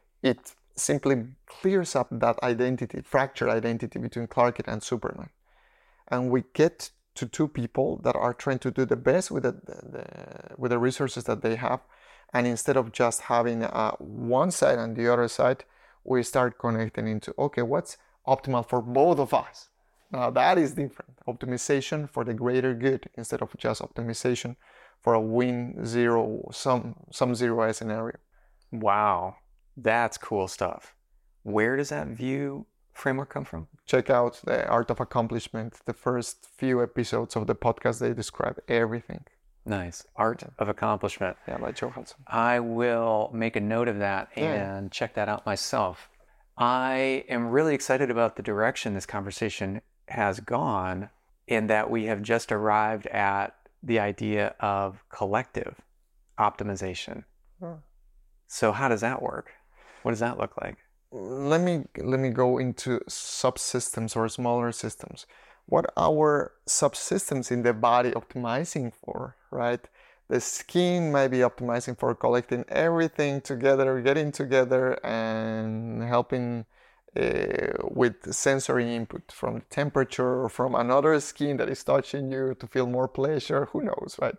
it simply clears up that identity, fractured identity between Clark Kent and Superman. And we get to two people that are trying to do the best with the resources that they have. And instead of just having one side and the other side, we start connecting into, okay, what's optimal for both of us? Now that is different. Optimization for the greater good instead of just optimization for a win zero, some zero scenario. Wow, that's cool stuff. Where does that VIEW framework come from? Check out The Art of Accomplishment. The first few episodes of the podcast, they describe everything. Nice. Art of Accomplishment. Yeah, by Joe Hudson. I will make a note of that and check that out myself. I am really excited about the direction this conversation has gone, in that we have just arrived at the idea of collective optimization. So how does that work? What does that look like? let me go into subsystems or smaller systems. What our subsystems in the body optimizing for, right? The skin might be optimizing for collecting everything together, getting together, and helping with sensory input from the temperature or from another skin that is touching you to feel more pleasure. Who knows, right?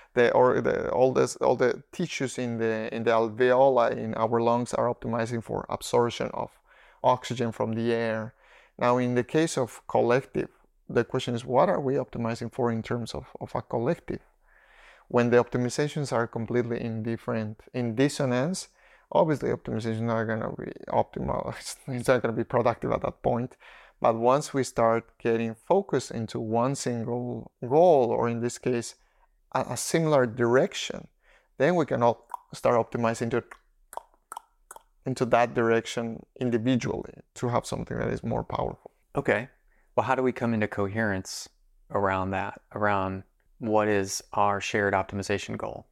All the tissues in the alveoli in our lungs are optimizing for absorption of oxygen from the air. Now, in the case of collective, the question is, what are we optimizing for in terms of a collective? When the optimizations are completely in dissonance, obviously optimizations are going to be optimal. It's not going to be productive at that point. But once we start getting focused into one single goal, or in this case, a similar direction, then we can all start optimizing into that direction individually to have something that is more powerful. Okay. Well, how do we come into coherence around that, around what is our shared optimization goal?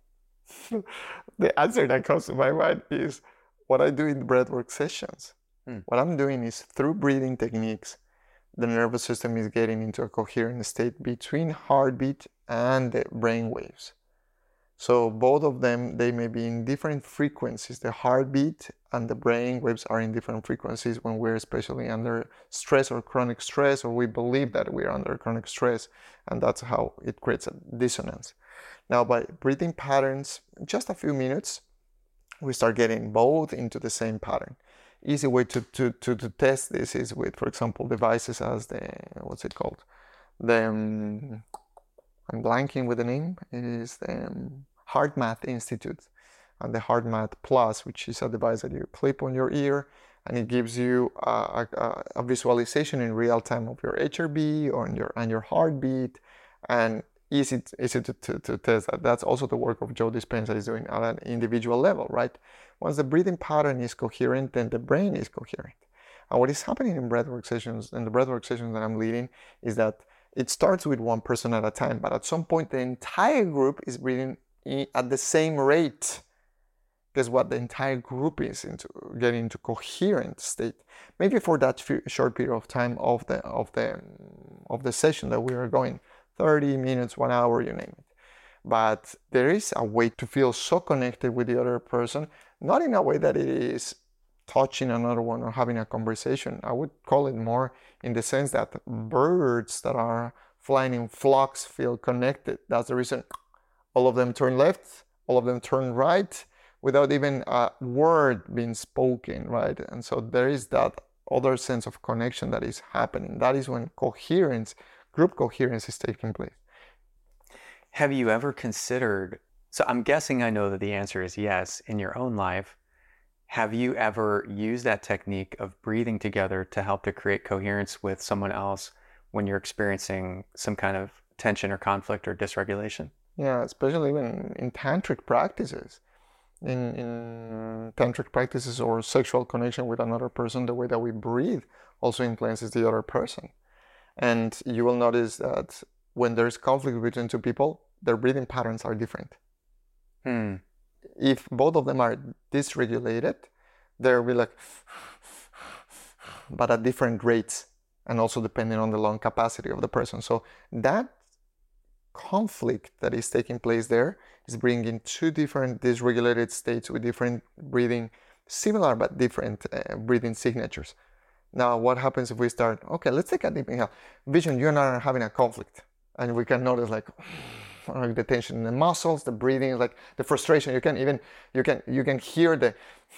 The answer that comes to my mind is what I do in breathwork sessions. What I'm doing is, through breathing techniques, the nervous system is getting into a coherent state between heartbeat and the brain waves. So both of them, they may be in different frequencies. The heartbeat and the brain waves are in different frequencies when we're especially under stress or chronic stress, or we believe that we're under chronic stress, and that's how it creates a dissonance. Now, by breathing patterns, just a few minutes, we start getting both into the same pattern. Easy way to test this is with, for example, devices as the, what's it called? I'm blanking with the name. It is the HeartMath Institute, and the HeartMath Plus, which is a device that you clip on your ear, and it gives you a visualization in real time of your HRV and your heartbeat, and easy to test that. That's also the work of Joe Dispenza is doing at an individual level, right? Once the breathing pattern is coherent, then the brain is coherent. And what is happening in the breathwork sessions that I'm leading, is that it starts with one person at a time, but at some point the entire group is breathing at the same rate. Guess what? The entire group is getting into coherent state. Maybe for that short period of time of the session that we are going, 30 minutes, 1 hour, you name it. But there is a way to feel so connected with the other person, not in a way that it is touching another one or having a conversation. I would call it more in the sense that birds that are flying in flocks feel connected. That's the reason all of them turn left, all of them turn right, without even a word being spoken, right? And so there is that other sense of connection that is happening. That is when coherence, group coherence, is taking place. Have you ever considered, so I'm guessing I know that the answer is yes, in your own life, have you ever used that technique of breathing together to help to create coherence with someone else when you're experiencing some kind of tension or conflict or dysregulation? Yeah, especially when in tantric practices. In tantric practices or sexual connection with another person, the way that we breathe also influences the other person. And you will notice that when there's conflict between two people, their breathing patterns are different. If both of them are dysregulated, they'll be like, but at different rates, and also depending on the lung capacity of the person. So that conflict that is taking place there is bringing two different dysregulated states with different breathing, similar but different breathing signatures. Now, what happens if we start, okay, let's take a deep inhale. Vision, you and I are having a conflict, and we can notice like the tension in the muscles, the breathing, like the frustration. You can hear the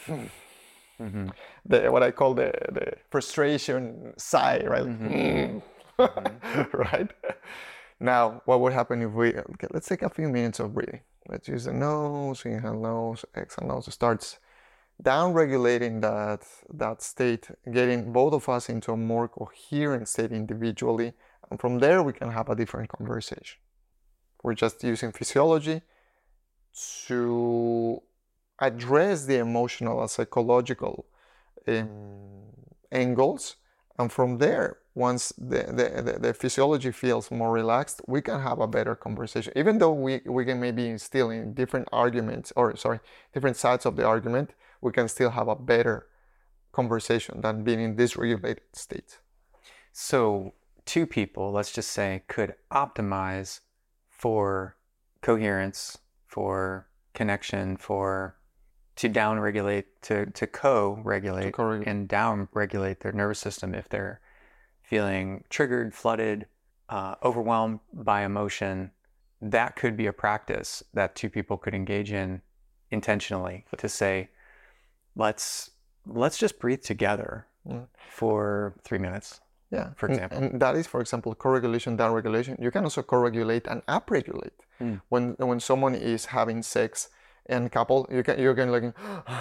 what I call the frustration sigh, right? Right? Now, what would happen if we, okay, let's take a few minutes of breathing. Let's use the nose, inhale nose, exhale nose. It starts down-regulating that state, getting both of us into a more coherent state individually. And from there, we can have a different conversation. We're just using physiology to address the emotional and psychological angles. And from there, once the physiology feels more relaxed, we can have a better conversation. Even though we can maybe still in different arguments, different sides of the argument, we can still have a better conversation than being in dysregulated state. So two people, let's just say, could optimize for coherence, for connection, to downregulate, to co-regulate and downregulate their nervous system if they're feeling triggered, flooded, overwhelmed by emotion. That could be a practice that two people could engage in intentionally to say, let's just breathe together for 3 minutes. Yeah, for example. And that is, for example, co-regulation, down-regulation. You can also co-regulate and up-regulate. When someone is having sex and couple, you can like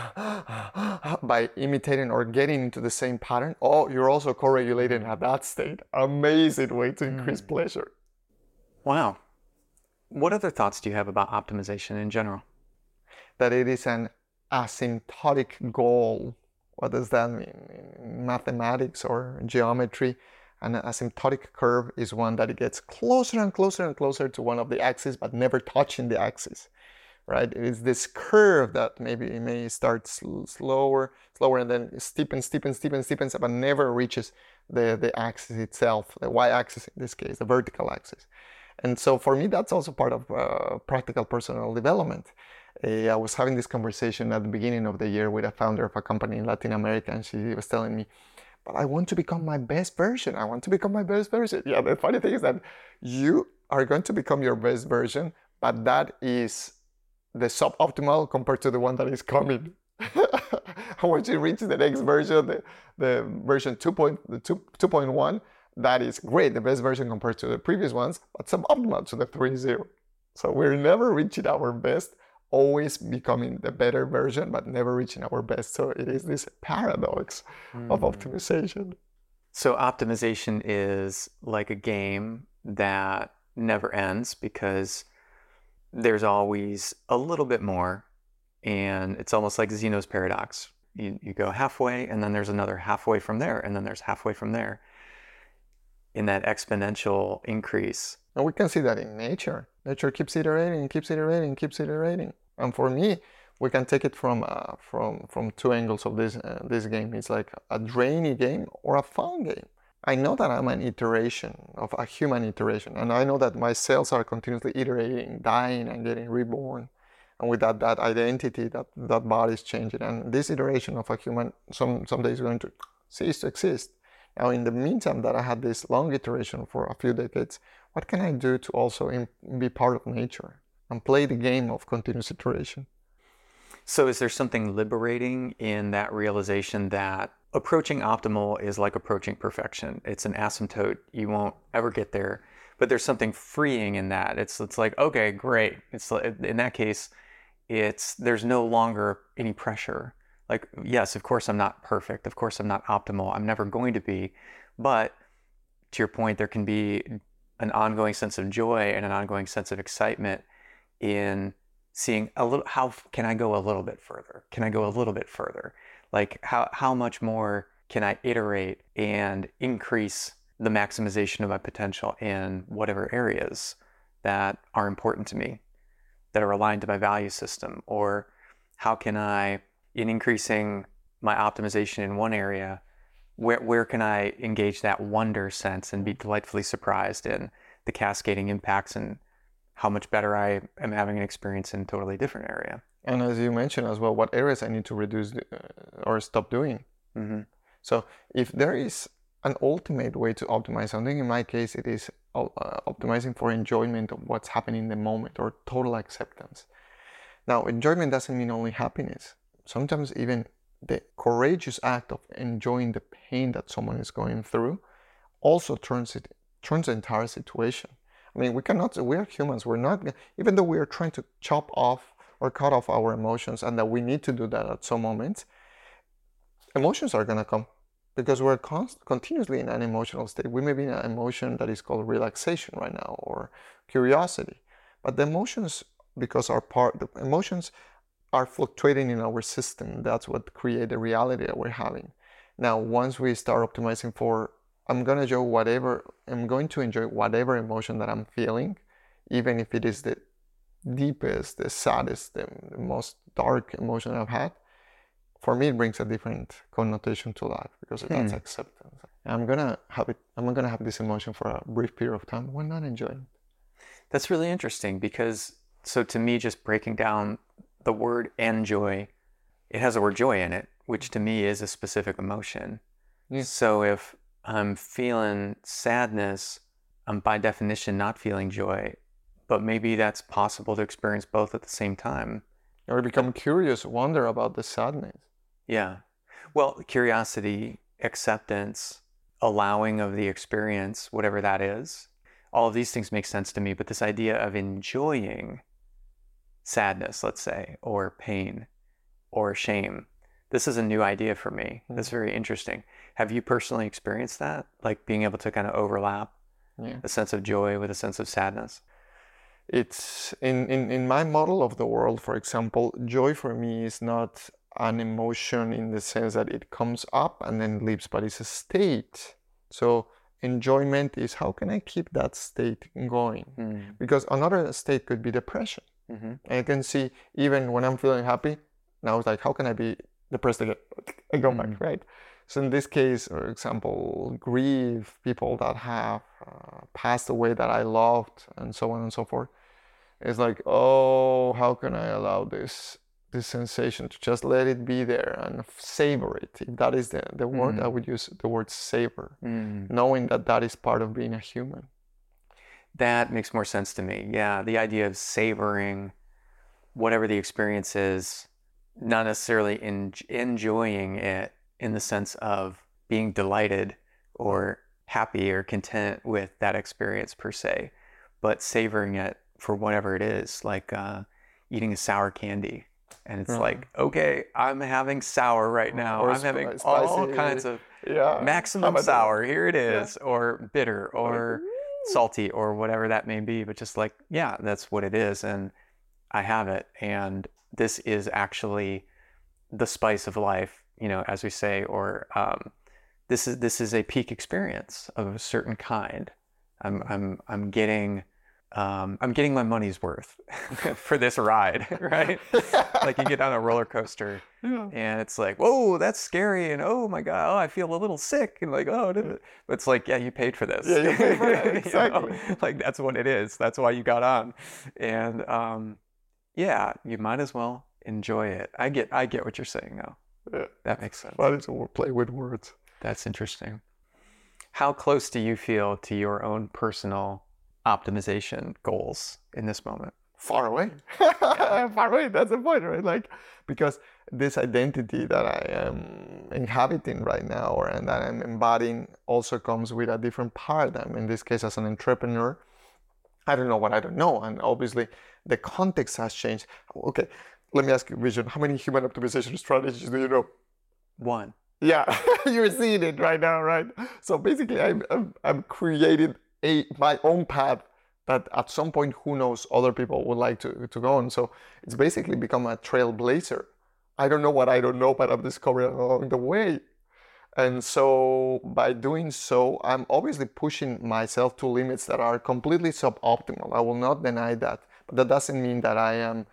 by imitating or getting into the same pattern. Oh, you're also co-regulating at that state. Amazing way to increase pleasure. Wow. What other thoughts do you have about optimization in general? That it is an asymptotic goal. What does that mean? In mathematics or geometry, an asymptotic curve is one that it gets closer and closer and closer to one of the axes, but never touching the axis, right? It is this curve that maybe it may start slower, and then steepens, but never reaches the axis itself, the y-axis in this case, the vertical axis. And so for me, that's also part of practical personal development. I was having this conversation at the beginning of the year with a founder of a company in Latin America, and she was telling me, but I want to become my best version. I want to become my best version. Yeah, the funny thing is that you are going to become your best version, but that is the suboptimal compared to the one that is coming. Once you reach the next version, the version 2.1, that is great, the best version compared to the previous ones, but suboptimal to the 3.0. So we're never reaching our best, always becoming the better version, but never reaching our best. So it is this paradox of optimization. So optimization is like a game that never ends because there's always a little bit more, and it's almost like Zeno's paradox. You go halfway, and then there's another halfway from there, and then there's halfway from there in that exponential increase. And we can see that in nature. Nature keeps iterating, keeps iterating, keeps iterating. And for me, we can take it from two angles of this game. It's like a drainy game or a fun game. I know that I'm an iteration of a human iteration, and I know that my cells are continuously iterating, dying, and getting reborn. And with that identity, that body is changing. And this iteration of a human someday is going to cease to exist. Now, in the meantime that I had this long iteration for a few decades, what can I do to also be part of nature and play the game of continuous iteration? So is there something liberating in that realization that approaching optimal is like approaching perfection? It's an asymptote. You won't ever get there. But there's something freeing in that. It's like, okay, great. It's in that case, there's no longer any pressure. Like, yes, of course I'm not perfect. Of course I'm not optimal. I'm never going to be. But to your point, there can be an ongoing sense of joy and an ongoing sense of excitement in seeing how can I go a little bit further? Can I go a little bit further? Like how much more can I iterate and increase the maximization of my potential in whatever areas that are important to me, that are aligned to my value system? Or how can I, in increasing my optimization in one area, where can I engage that wonder sense and be delightfully surprised in the cascading impacts and how much better I am having an experience in a totally different area? And as you mentioned as well, what areas I need to reduce or stop doing. Mm-hmm. So if there is an ultimate way to optimize something, in my case, it is optimizing for enjoyment of what's happening in the moment or total acceptance. Now, enjoyment doesn't mean only happiness. Sometimes even the courageous act of enjoying the pain that someone is going through also turns the entire situation. I mean, we are humans. We're not, even though we are trying to chop off or cut off our emotions, and that we need to do that at some moments, emotions are going to come because we're continuously in an emotional state. We may be in an emotion that is called relaxation right now or curiosity, but the emotions, because the emotions are fluctuating in our system. That's what creates the reality that we're having. Now, once we start optimizing for, I'm going to enjoy whatever emotion that I'm feeling, even if it is the deepest, the saddest, the most dark emotion I've had. for me, it brings a different connotation to life because that's acceptance. I'm gonna have this emotion for a brief period of time. Why not enjoy it? That's really interesting because, so to me, just breaking down the word enjoy, it has the word joy in it, which to me is a specific emotion. Yeah. So if I'm feeling sadness, I'm by definition not feeling joy, but maybe that's possible to experience both at the same time. Or become curious, wonder about the sadness. Yeah. Well, curiosity, acceptance, allowing of the experience, whatever that is, all of these things make sense to me. But this idea of enjoying sadness, let's say, or pain or shame, this is a new idea for me. That's very interesting. Have you personally experienced that? Like being able to kind of overlap a sense of joy with a sense of sadness? It's in my model of the world, for example, joy for me is not an emotion in the sense that it comes up and then leaves, but it's a state. So enjoyment is how can I keep that state going? Because another state could be depression. And I can see even when I'm feeling happy, now it's like, how can I be depressed again? I go back, right? So in this case, for example, grief, people that have passed away that I loved, and so on and so forth. It's like, oh, how can I allow this sensation to just let it be there and savor it? If that is the word, I would use the word savor, knowing that that is part of being a human. That makes more sense to me. Yeah, the idea of savoring whatever the experience is, not necessarily enjoying it in the sense of being delighted or happy or content with that experience per se, but savoring it for whatever it is, like eating a sour candy. And it's like, okay, I'm having sour right now. I'm having all kinds of maximum sour. Here it is, or bitter, or salty, or whatever that may be. But just like, yeah, that's what it is, and I have it. And this is actually the spice of life, you know, as we say, or this is a peak experience of a certain kind. I'm getting my money's worth for this ride, right? Like you get on a roller coaster and it's like, whoa, that's scary. And oh my God, oh, I feel a little sick. And like, oh, but it's like, yeah, you paid for this. Yeah, you paid for that, exactly. You know? Like that's what it is. That's why you got on. And yeah, you might as well enjoy it. I get what you're saying now. Yeah. That makes sense. But it's a play with words. That's interesting. How close do you feel to your own personal optimization goals in this moment? Far away. Far away. That's the point, right? Like, because this identity that I am inhabiting right now and that I'm embodying also comes with a different paradigm. In this case, as an entrepreneur, I don't know what I don't know. And obviously, the context has changed. Okay, let me ask you, Vision, how many human optimization strategies do you know? One. Yeah, you're seeing it right now, right? So basically, I'm creating my own path that at some point, who knows, other people would like to go on. So it's basically become a trailblazer. I don't know what I don't know, but I'm discovering along the way. And so by doing so, I'm obviously pushing myself to limits that are completely suboptimal. I will not deny that. But that doesn't mean that I am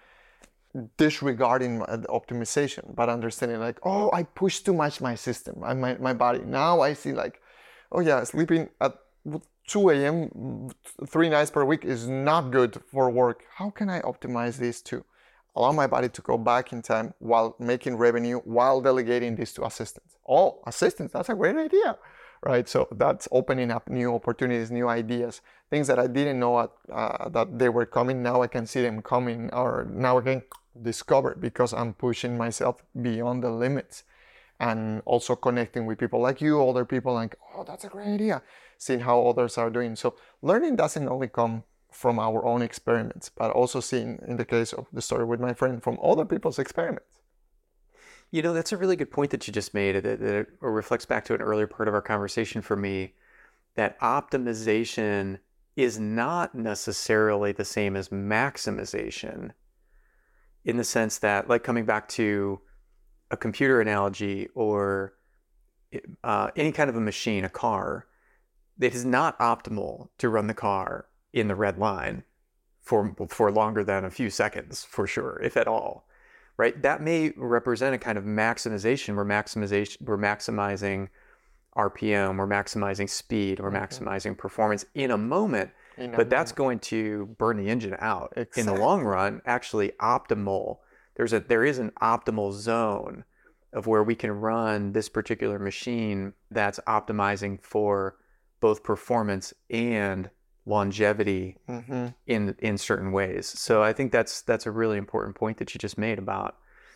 disregarding optimization, but understanding like, oh, I push too much my system, my body. Now I see like, oh yeah, sleeping at 2 a.m. 3 nights per week is not good for work. How can I optimize this to allow my body to go back in time while making revenue, while delegating this to assistants? Oh, assistants, that's a great idea, right? So that's opening up new opportunities, new ideas, things that I didn't know that they were coming. Now I can see them coming, or now I can discover because I'm pushing myself beyond the limits. And also connecting with people like you, older people, like, oh, that's a great idea. Seeing how others are doing. So learning doesn't only come from our own experiments, but also seeing, in the case of the story with my friend, from other people's experiments. You know, that's a really good point that you just made. That reflects back to an earlier part of our conversation for me, that optimization is not necessarily the same as maximization, in the sense that, like coming back to a computer analogy or any kind of a machine, a car, it is not optimal to run the car in the red line for longer than a few seconds, for sure, if at all. right? That may represent a kind of maximization. We're maximizing RPM, we're maximizing speed, we're maximizing performance in a moment, but that's going to burn the engine out. Exactly. In the long run. Actually, there is an optimal zone of where we can run this particular machine that's optimizing for both performance and longevity in certain ways. So I think that's a really important point that you just made about,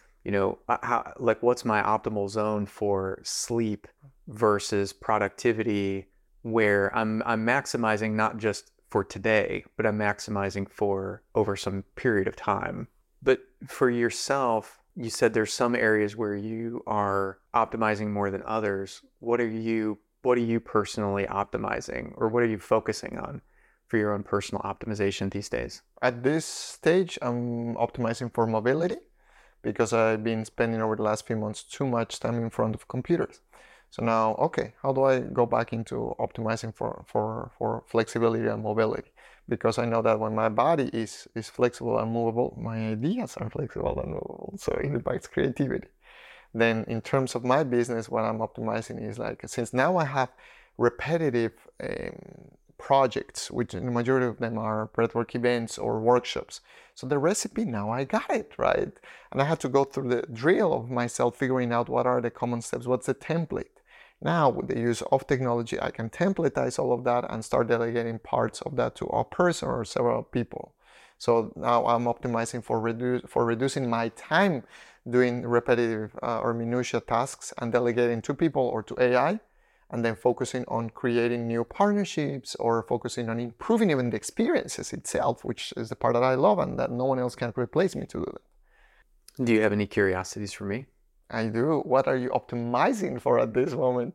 what's my optimal zone for sleep versus productivity, where I'm maximizing not just for today, but I'm maximizing for over some period of time. But for yourself, you said there's some areas where you are optimizing more than others. What are you personally optimizing, or what are you focusing on for your own personal optimization these days? At this stage, I'm optimizing for mobility because I've been spending over the last few months too much time in front of computers. So now, okay, how do I go back into optimizing for flexibility and mobility? Because I know that when my body is flexible and movable, my ideas are flexible and movable. So it impacts creativity. Then in terms of my business, what I'm optimizing is like, since now I have repetitive projects, which the majority of them are breathwork events or workshops. So the recipe, now I got it, right? And I had to go through the drill of myself figuring out what are the common steps, what's the template. Now, with the use of technology, I can templatize all of that and start delegating parts of that to a person or several people. So now I'm optimizing for reducing my time doing repetitive or minutia tasks and delegating to people or to AI, and then focusing on creating new partnerships or focusing on improving even the experiences itself, which is the part that I love and that no one else can replace me to do that. Do you have any curiosities for me? I do. What are you optimizing for at this moment?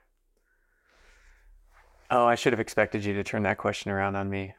Oh, I should have expected you to turn that question around on me.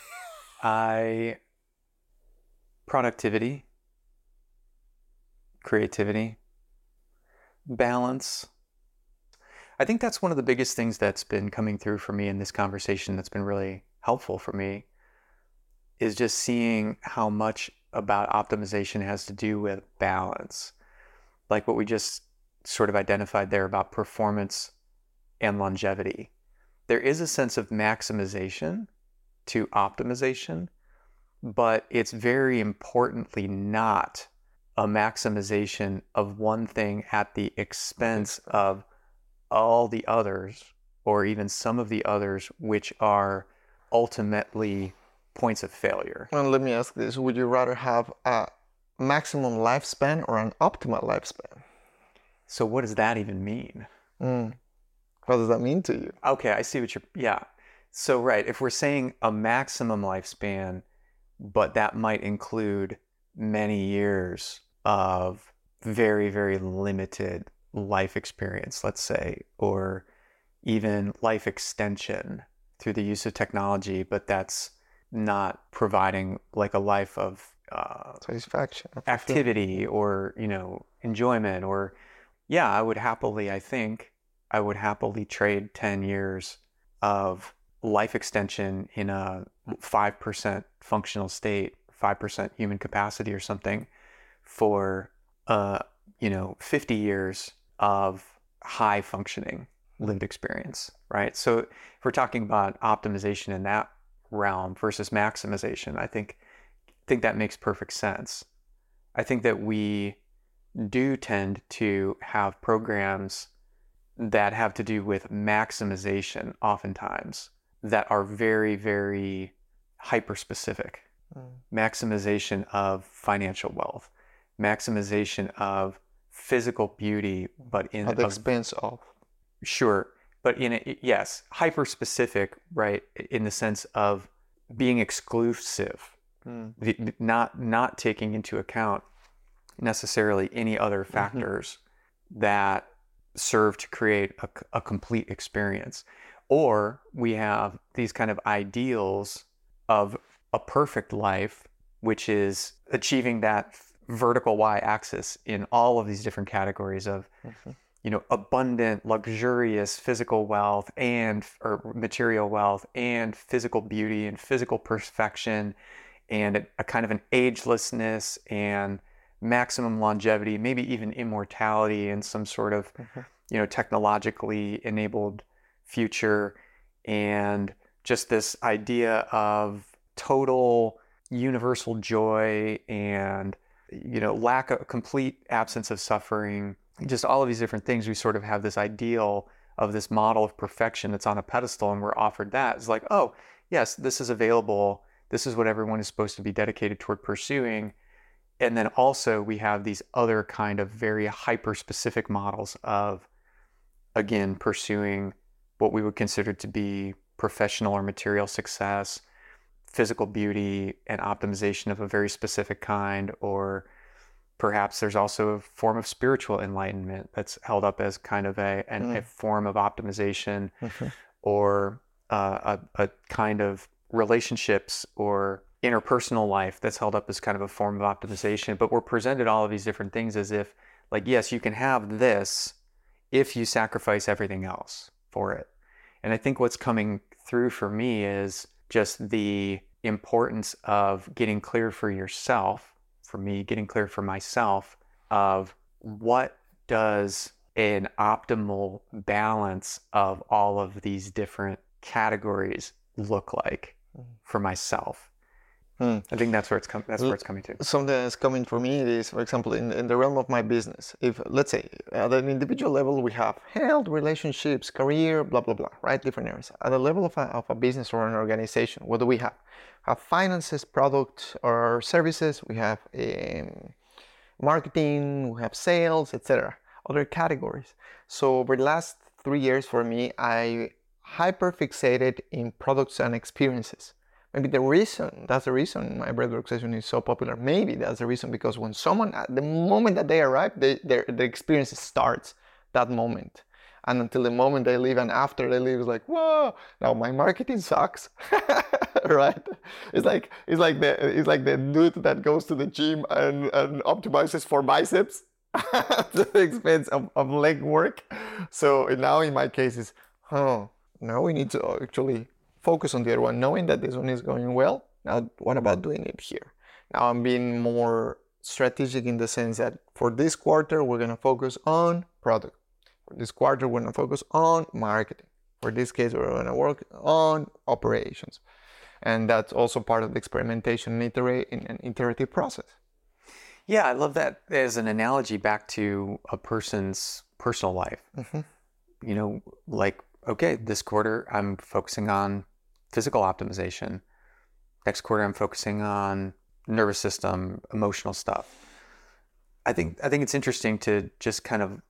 Productivity, creativity, balance. I think that's one of the biggest things that's been coming through for me in this conversation that's been really helpful for me, is just seeing how much about optimization has to do with balance. Like what we just sort of identified there about performance and longevity. There is a sense of maximization to optimization, but it's very importantly not a maximization of one thing at the expense of all the others, or even some of the others, which are ultimately points of failure. Well, let me ask this. Would you rather have a maximum lifespan or an optimal lifespan? So what does that even mean? What does that mean to you? Okay, I see what yeah. So, right, if we're saying a maximum lifespan, but that might include many years of very, very limited life experience, let's say, or even life extension through the use of technology, but that's not providing like a life of satisfaction, activity, or enjoyment, or I would happily trade 10 years of life extension in a 5% functional state, 5% human capacity or something, for 50 years of high functioning lived experience, right? So if we're talking about optimization in that realm versus maximization, I think that makes perfect sense. I think that we do tend to have programs that have to do with maximization oftentimes that are very, very hyper-specific. Maximization of financial wealth, maximization of physical beauty, but at the expense of. Sure, but yes, hyper-specific, right, in the sense of being exclusive, not taking into account necessarily any other factors that serve to create a complete experience. Or we have these kind of ideals of a perfect life, which is achieving that vertical y-axis in all of these different categories of abundant, luxurious physical wealth or material wealth, and physical beauty and physical perfection, and a kind of an agelessness and maximum longevity, maybe even immortality in some sort of, technologically enabled future, and just this idea of total universal joy and, lack of complete absence of suffering, just all of these different things. We sort of have this ideal of this model of perfection that's on a pedestal, and we're offered that. It's like, oh, yes, this is available. This is what everyone is supposed to be dedicated toward pursuing. And then also we have these other kind of very hyper-specific models of, again, pursuing what we would consider to be professional or material success, physical beauty, and optimization of a very specific kind. Or perhaps there's also a form of spiritual enlightenment that's held up as kind of a form of optimization, or a kind of relationships or interpersonal life that's held up as kind of a form of optimization. But we're presented all of these different things as if, like, yes, you can have this if you sacrifice everything else for it. And I think what's coming through for me is just the importance of getting clear for yourself, for me, getting clear for myself, of what does an optimal balance of all of these different categories look like for myself. I think that's where it's coming to. Something that's coming for me is, for example, in the realm of my business. If, let's say, at an individual level, we have health, relationships, career, blah, blah, blah, right? Different areas. At the level of a business or an organization, what do we have? We have finances, product or services. We have marketing, we have sales, etc. Other categories. So over the last 3 years for me, I hyper fixated in products and experiences. Maybe that's the reason my breathwork session is so popular. Maybe that's the reason, because when someone, at the moment that they arrive, the experience starts that moment. And until the moment they leave, and after they leave, it's like, whoa, now my marketing sucks, right? It's like the dude that goes to the gym and optimizes for biceps at the expense of leg work. So now in my case is, now we need to actually focus on the other one, knowing that this one is going well. Now, what about doing it here? Now I'm being more strategic in the sense that for this quarter, we're going to focus on product. For this quarter, we're going to focus on marketing. For this case, we're going to work on operations. And that's also part of the experimentation and an iterative process. Yeah, I love that as an analogy back to a person's personal life. Like, okay, this quarter I'm focusing on physical optimization. Next quarter I'm focusing on nervous system, emotional stuff. I think it's interesting to just kind of,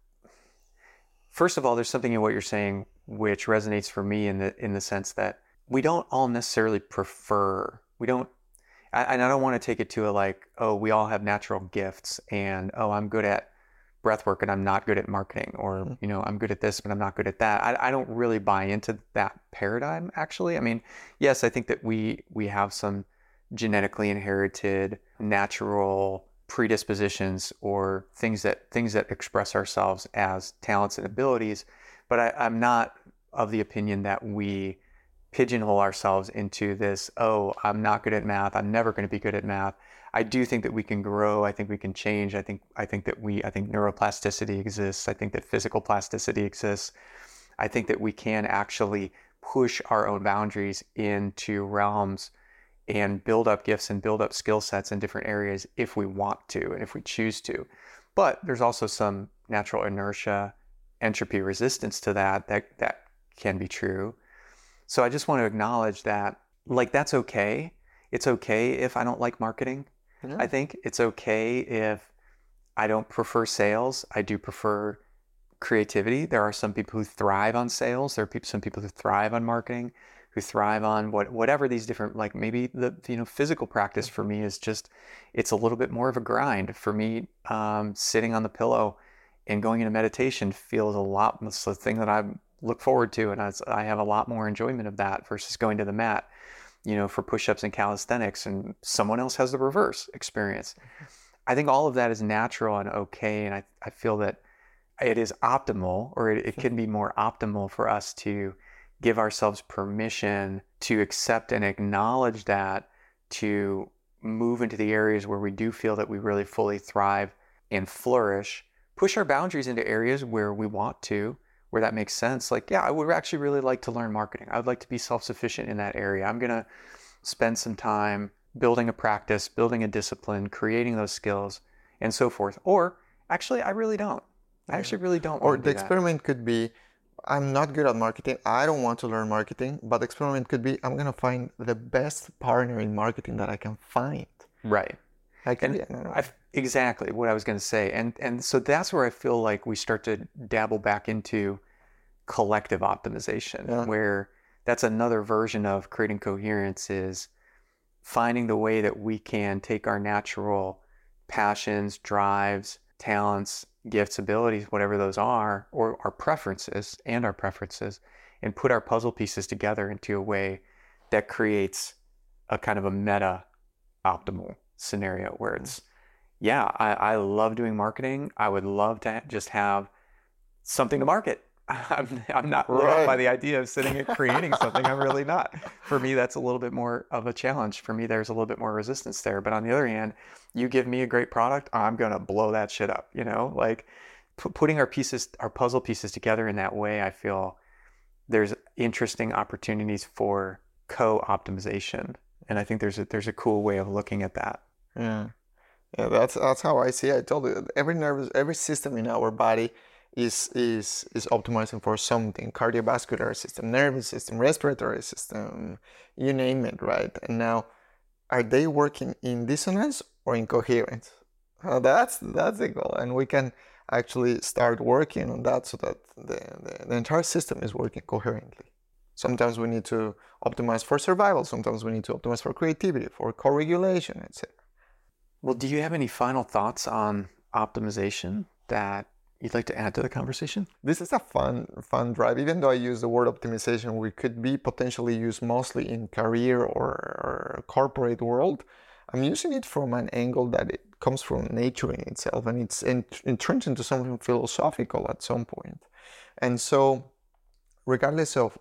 first of all, there's something in what you're saying which resonates for me in the sense that we don't all necessarily prefer. And I don't want to take it to a like, oh, we all have natural gifts, and oh, I'm good at breathwork and I'm not good at marketing, or I'm good at this but I'm not good at that. I don't really buy into that paradigm, actually. I mean, yes, I think that we have some genetically inherited natural predispositions or things that express ourselves as talents and abilities, but I'm not of the opinion that we pigeonhole ourselves into this, oh, I'm not good at math, I'm never going to be good at math. I do think that we can grow. I think we can change. I think neuroplasticity exists. I think that physical plasticity exists. I think that we can actually push our own boundaries into realms and build up gifts and build up skill sets in different areas if we want to and if we choose to. But there's also some natural inertia, entropy resistance to that can be true. So I just want to acknowledge that, like, that's okay. It's okay if I don't like marketing. Yeah. I think it's okay if I don't prefer sales. I do prefer creativity. There are some people who thrive on sales. There are some people who thrive on marketing, who thrive on whatever these different, like maybe the physical practice for me is just, it's a little bit more of a grind. For me, sitting on the pillow and going into meditation feels a lot, it's the thing that I look forward to, and I have a lot more enjoyment of that versus going to the mat, for push-ups and calisthenics, and someone else has the reverse experience. I think all of that is natural and okay, and I feel that it is optimal, or it can be more optimal for us to give ourselves permission to accept and acknowledge that, to move into the areas where we do feel that we really fully thrive and flourish, push our boundaries into areas where we want to, where that makes sense. Like, yeah, I would actually really like to learn marketing. I would like to be self-sufficient in that area. I'm going to spend some time building a practice, building a discipline, creating those skills, and so forth. Or actually, I really don't. I actually really don't Or want to the do that. experiment could be, I'm not good at marketing. I don't want to learn marketing. But the experiment could be, I'm going to find the best partner in marketing that I can find. Right. That could be And another. exactly what I was going to say. And so that's where I feel like we start to dabble back into collective optimization, Yeah. where that's another version of creating coherence, is finding the way that we can take our natural passions, drives, talents, gifts, abilities, whatever those are, or our preferences, and put our puzzle pieces together into a way that creates a kind of a meta optimal scenario where it's, yeah, I love doing marketing. I would love to just have something to market. I'm not lit up by Right. the idea of sitting and creating something. I'm really not. For me, that's a little bit more of a challenge. For me, there's a little bit more resistance there. But on the other hand, you give me a great product, I'm gonna blow that shit up. Like putting our puzzle pieces together in that way, I feel there's interesting opportunities for co-optimization, and I think there's a cool way of looking at that. Yeah. Yeah, that's how I see it. I told you, every system in our body is optimizing for something. Cardiovascular system, nervous system, respiratory system, you name it, right? And now, are they working in dissonance or in coherence? That's the goal, and we can actually start working on that so that the entire system is working coherently. Sometimes we need to optimize for survival. Sometimes we need to optimize for creativity, for co-regulation, etc. Well, do you have any final thoughts on optimization that you'd like to add to the conversation? This is a fun drive. Even though I use the word optimization, we could be potentially used mostly in career or corporate world. I'm using it from an angle that it comes from nature in itself, and it's entrenched into something philosophical at some point. And so, regardless of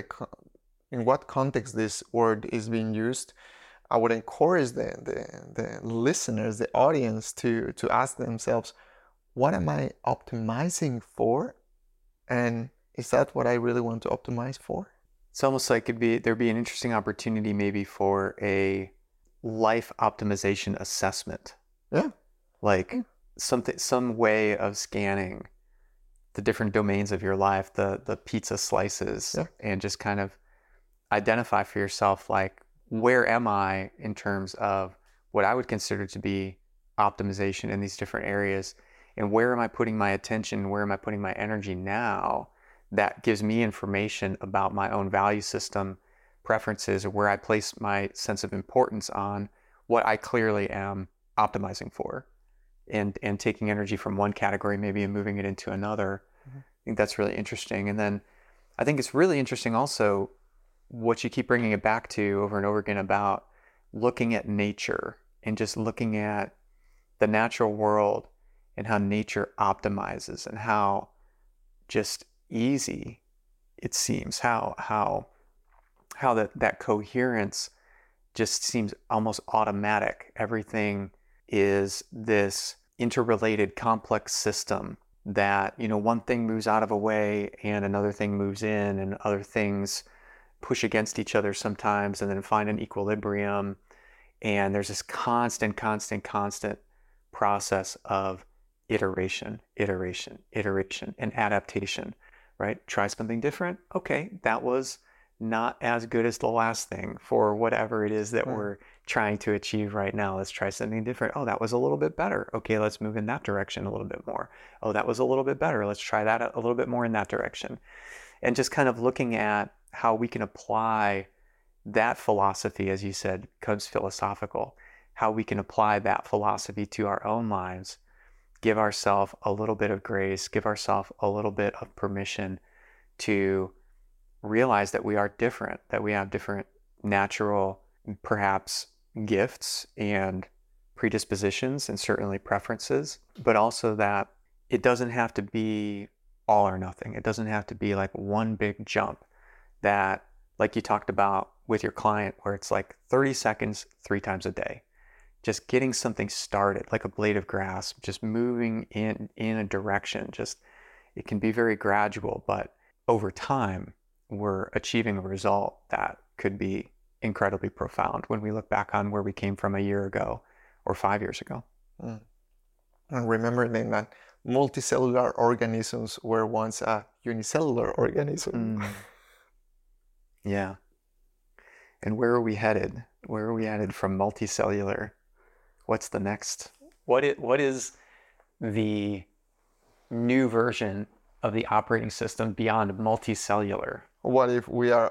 in what context this word is being used, I would encourage the listeners, the audience, to ask themselves, what am I optimizing for? And is that what I really want to optimize for? It's almost like there'd be an interesting opportunity maybe for a life optimization assessment. Yeah. Like some way of scanning the different domains of your life, the pizza slices, Yeah. and just kind of identify for yourself, like, where am I in terms of what I would consider to be optimization in these different areas, and where am I putting my attention, where am I putting my energy now that gives me information about my own value system, preferences, or where I place my sense of importance on what I clearly am optimizing for, and taking energy from one category maybe and moving it into another. I think that's really interesting. And then I think it's really interesting also what you keep bringing it back to over and over again about looking at nature and just looking at the natural world and how nature optimizes, and how just easy it seems, how that coherence just seems almost automatic. Everything is this interrelated complex system that, one thing moves out of a way and another thing moves in, and other things push against each other sometimes and then find an equilibrium. And there's this constant process of iteration, and adaptation, right? Try something different. Okay, that was not as good as the last thing for whatever it is that we're trying to achieve right now. Let's try something different. Oh, that was a little bit better. Okay, let's move in that direction a little bit more. Oh, that was a little bit better. Let's try that a little bit more in that direction. And just kind of looking at how we can apply that philosophy, as you said, comes philosophical, how we can apply that philosophy to our own lives, give ourselves a little bit of grace, give ourselves a little bit of permission to realize that we are different, that we have different natural, perhaps, gifts and predispositions and certainly preferences, but also that it doesn't have to be all or nothing. It doesn't have to be like one big jump that, like you talked about with your client, where it's like 30 seconds 3 times a day. just getting something started, like a blade of grass, just moving in a direction. Just, it can be very gradual, but over time, we're achieving a result that could be incredibly profound when we look back on where we came from a year ago or 5 years ago. And remember then that multicellular organisms were once a unicellular organism. Yeah. And where are we headed? Where are we headed from multicellular? What's the next? What is the new version of the operating system beyond multicellular? What if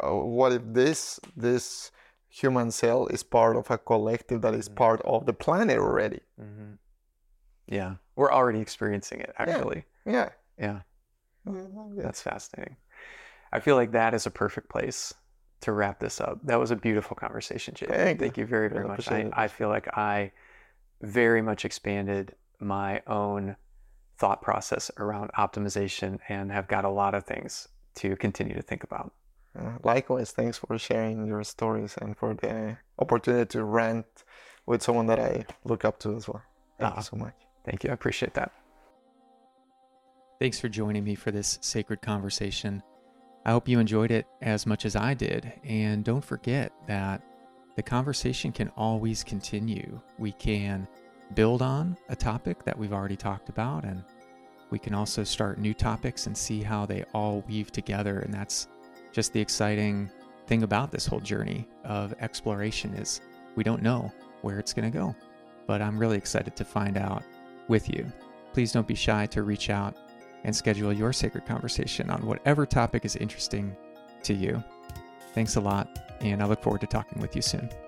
this human cell is part of a collective that is part of the planet already? Yeah, we're already experiencing it, actually. Yeah. That's fascinating. I feel like that is a perfect place to wrap this up. That was a beautiful conversation, Jay. Thank you very, very much. I feel like I very much expanded my own thought process around optimization and have got a lot of things to continue to think about. Likewise, thanks for sharing your stories and for the opportunity to rant with someone that I look up to as well. Thank you so much. Thank you. I appreciate that. Thanks for joining me for this sacred conversation. I hope you enjoyed it as much as I did. And don't forget that the conversation can always continue. We can build on a topic that we've already talked about, and we can also start new topics and see how they all weave together. And that's just the exciting thing about this whole journey of exploration, is we don't know where it's going to go, but I'm really excited to find out with you. Please don't be shy to reach out and schedule your sacred conversation on whatever topic is interesting to you. Thanks a lot, and I look forward to talking with you soon.